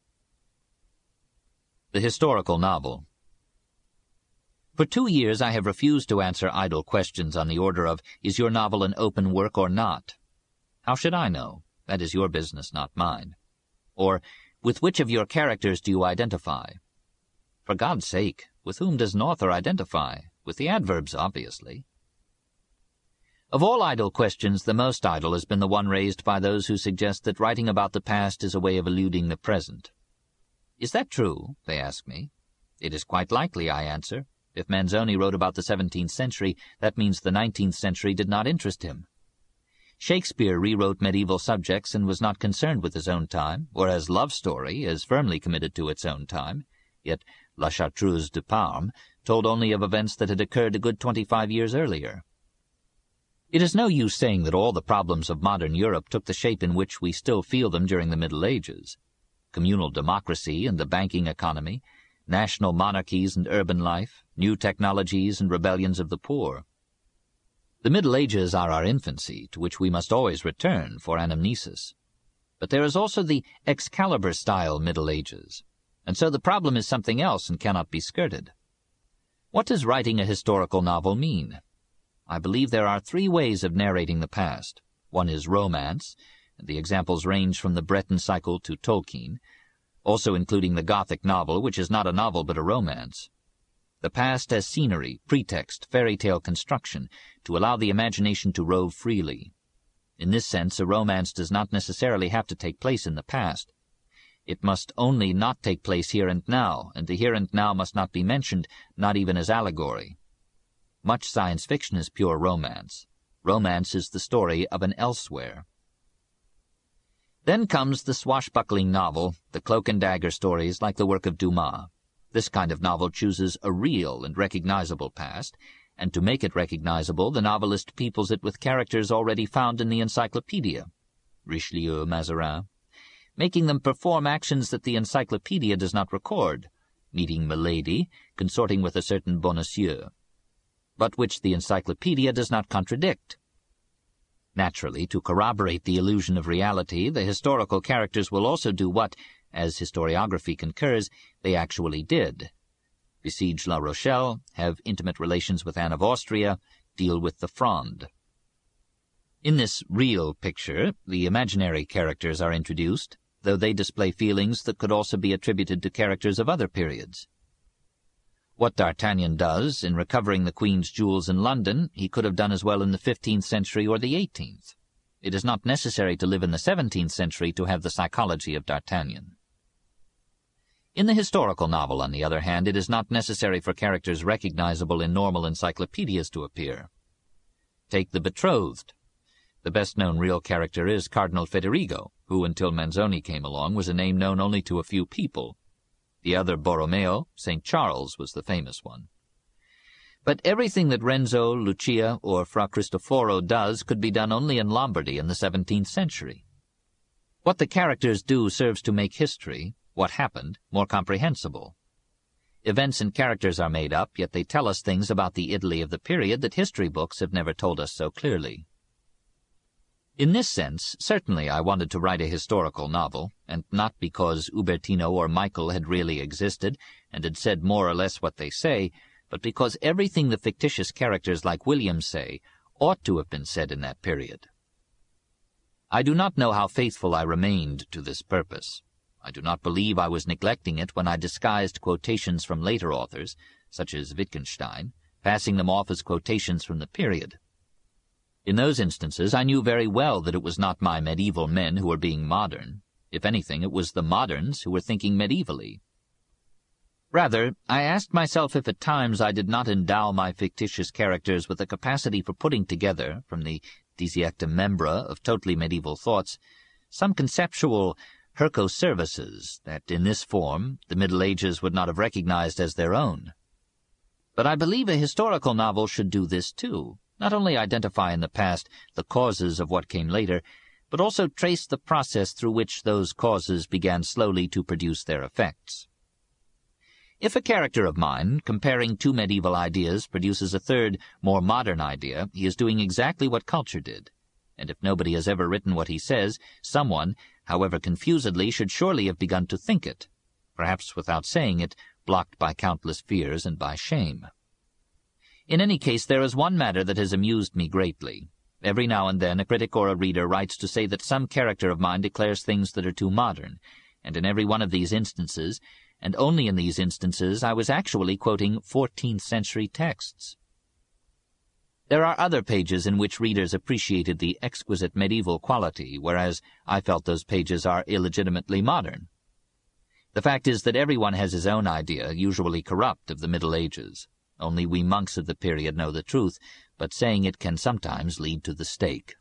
The historical novel. For 2 years I have refused to answer idle questions on the order of, is your novel an open work or not? How should I know? That is your business, not mine. Or, with which of your characters do you identify? For God's sake, with whom does an author identify? With the adverbs, obviously. Of all idle questions, the most idle has been the one raised by those who suggest that writing about the past is a way of eluding the present. Is that true? They ask me. It is quite likely, I answer. If Manzoni wrote about the 17th century, that means the 19th century did not interest him. Shakespeare rewrote medieval subjects and was not concerned with his own time, whereas Love Story is firmly committed to its own time, yet La Chartreuse de Parme told only of events that had occurred a good 25 years earlier. It is no use saying that all the problems of modern Europe took the shape in which we still feel them during the Middle Ages. Communal democracy and the banking economy, national monarchies and urban life, new technologies and rebellions of the poor. The Middle Ages are our infancy, to which we must always return for anamnesis. But there is also the Excalibur-style Middle Ages, and so the problem is something else and cannot be skirted. What does writing a historical novel mean? I believe there are 3 ways of narrating the past. One is romance, and the examples range from the Breton cycle to Tolkien, also including the Gothic novel, which is not a novel but a romance. The past as scenery, pretext, fairy tale construction, to allow the imagination to rove freely. In this sense, a romance does not necessarily have to take place in the past. It must only not take place here and now, and the here and now must not be mentioned, not even as allegory. Much science fiction is pure romance. Romance is the story of an elsewhere. Then comes the swashbuckling novel, the cloak and dagger stories like the work of Dumas. This kind of novel chooses a real and recognizable past, and to make it recognizable, the novelist peoples it with characters already found in the encyclopedia, Richelieu, Mazarin, making them perform actions that the encyclopedia does not record, meeting Milady, consorting with a certain Bonacieux, but which the encyclopedia does not contradict. Naturally, to corroborate the illusion of reality, the historical characters will also do what, as historiography concurs, they actually did. Besiege La Rochelle, have intimate relations with Anne of Austria, deal with the Fronde. In this real picture, the imaginary characters are introduced, though they display feelings that could also be attributed to characters of other periods. What D'Artagnan does in recovering the Queen's jewels in London, he could have done as well in the 15th century or the 18th. It is not necessary to live in the 17th century to have the psychology of D'Artagnan. In the historical novel, on the other hand, it is not necessary for characters recognizable in normal encyclopedias to appear. Take The Betrothed. The best-known real character is Cardinal Federigo, who, until Manzoni came along, was a name known only to a few people. The other Borromeo, St. Charles, was the famous one. But everything that Renzo, Lucia, or Fra Cristoforo does could be done only in Lombardy in the 17th century. What the characters do serves to make history, what happened, more comprehensible. Events and characters are made up, yet they tell us things about the Italy of the period that history books have never told us so clearly. In this sense, certainly I wanted to write a historical novel, and not because Ubertino or Michael had really existed and had said more or less what they say, but because everything the fictitious characters like William say ought to have been said in that period. I do not know how faithful I remained to this purpose. I do not believe I was neglecting it when I disguised quotations from later authors, such as Wittgenstein, passing them off as quotations from the period. In those instances I knew very well that it was not my medieval men who were being modern. If anything, it was the moderns who were thinking medievally. Rather, I asked myself if at times I did not endow my fictitious characters with a capacity for putting together, from the disiecta membra of totally medieval thoughts, some conceptual Herco-services that, in this form, the Middle Ages would not have recognized as their own. But I believe a historical novel should do this too, not only identify in the past the causes of what came later, but also trace the process through which those causes began slowly to produce their effects. If a character of mine, comparing two medieval ideas, produces a third, more modern idea, he is doing exactly what culture did. And if nobody has ever written what he says, someone, however confusedly, should surely have begun to think it, perhaps without saying it, blocked by countless fears and by shame. In any case, there is one matter that has amused me greatly. Every now and then a critic or a reader writes to say that some character of mine declares things that are too modern, and in every one of these instances, and only in these instances, I was actually quoting 14th-century texts. There are other pages in which readers appreciated the exquisite medieval quality, whereas I felt those pages are illegitimately modern. The fact is that everyone has his own idea, usually corrupt, of the Middle Ages. Only we monks of the period know the truth, but saying it can sometimes lead to the stake.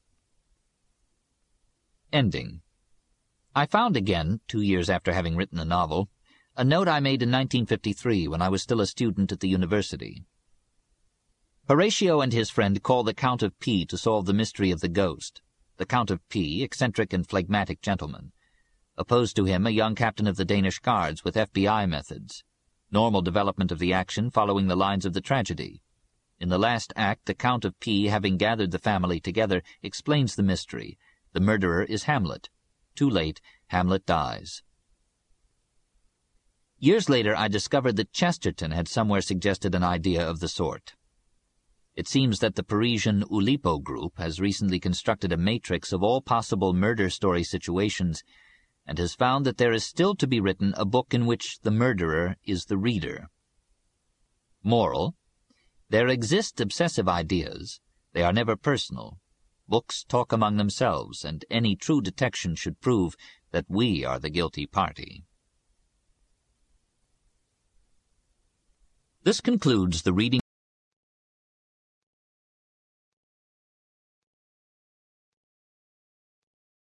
Ending. I found again, 2 years after having written the novel, a note I made in 1953 when I was still a student at the university. Horatio and his friend call the Count of P to solve the mystery of the ghost. The Count of P, eccentric and phlegmatic gentleman. Opposed to him, a young captain of the Danish Guards with FBI methods. Normal development of the action following the lines of the tragedy. In the last act, the Count of P, having gathered the family together, explains the mystery. The murderer is Hamlet. Too late, Hamlet dies. Years later, I discovered that Chesterton had somewhere suggested an idea of the sort. It seems that the Parisian Oulipo group has recently constructed a matrix of all possible murder story situations and has found that there is still to be written a book in which the murderer is the reader. Moral: there exist obsessive ideas. They are never personal. Books talk among themselves, and any true detection should prove that we are the guilty party. This concludes the reading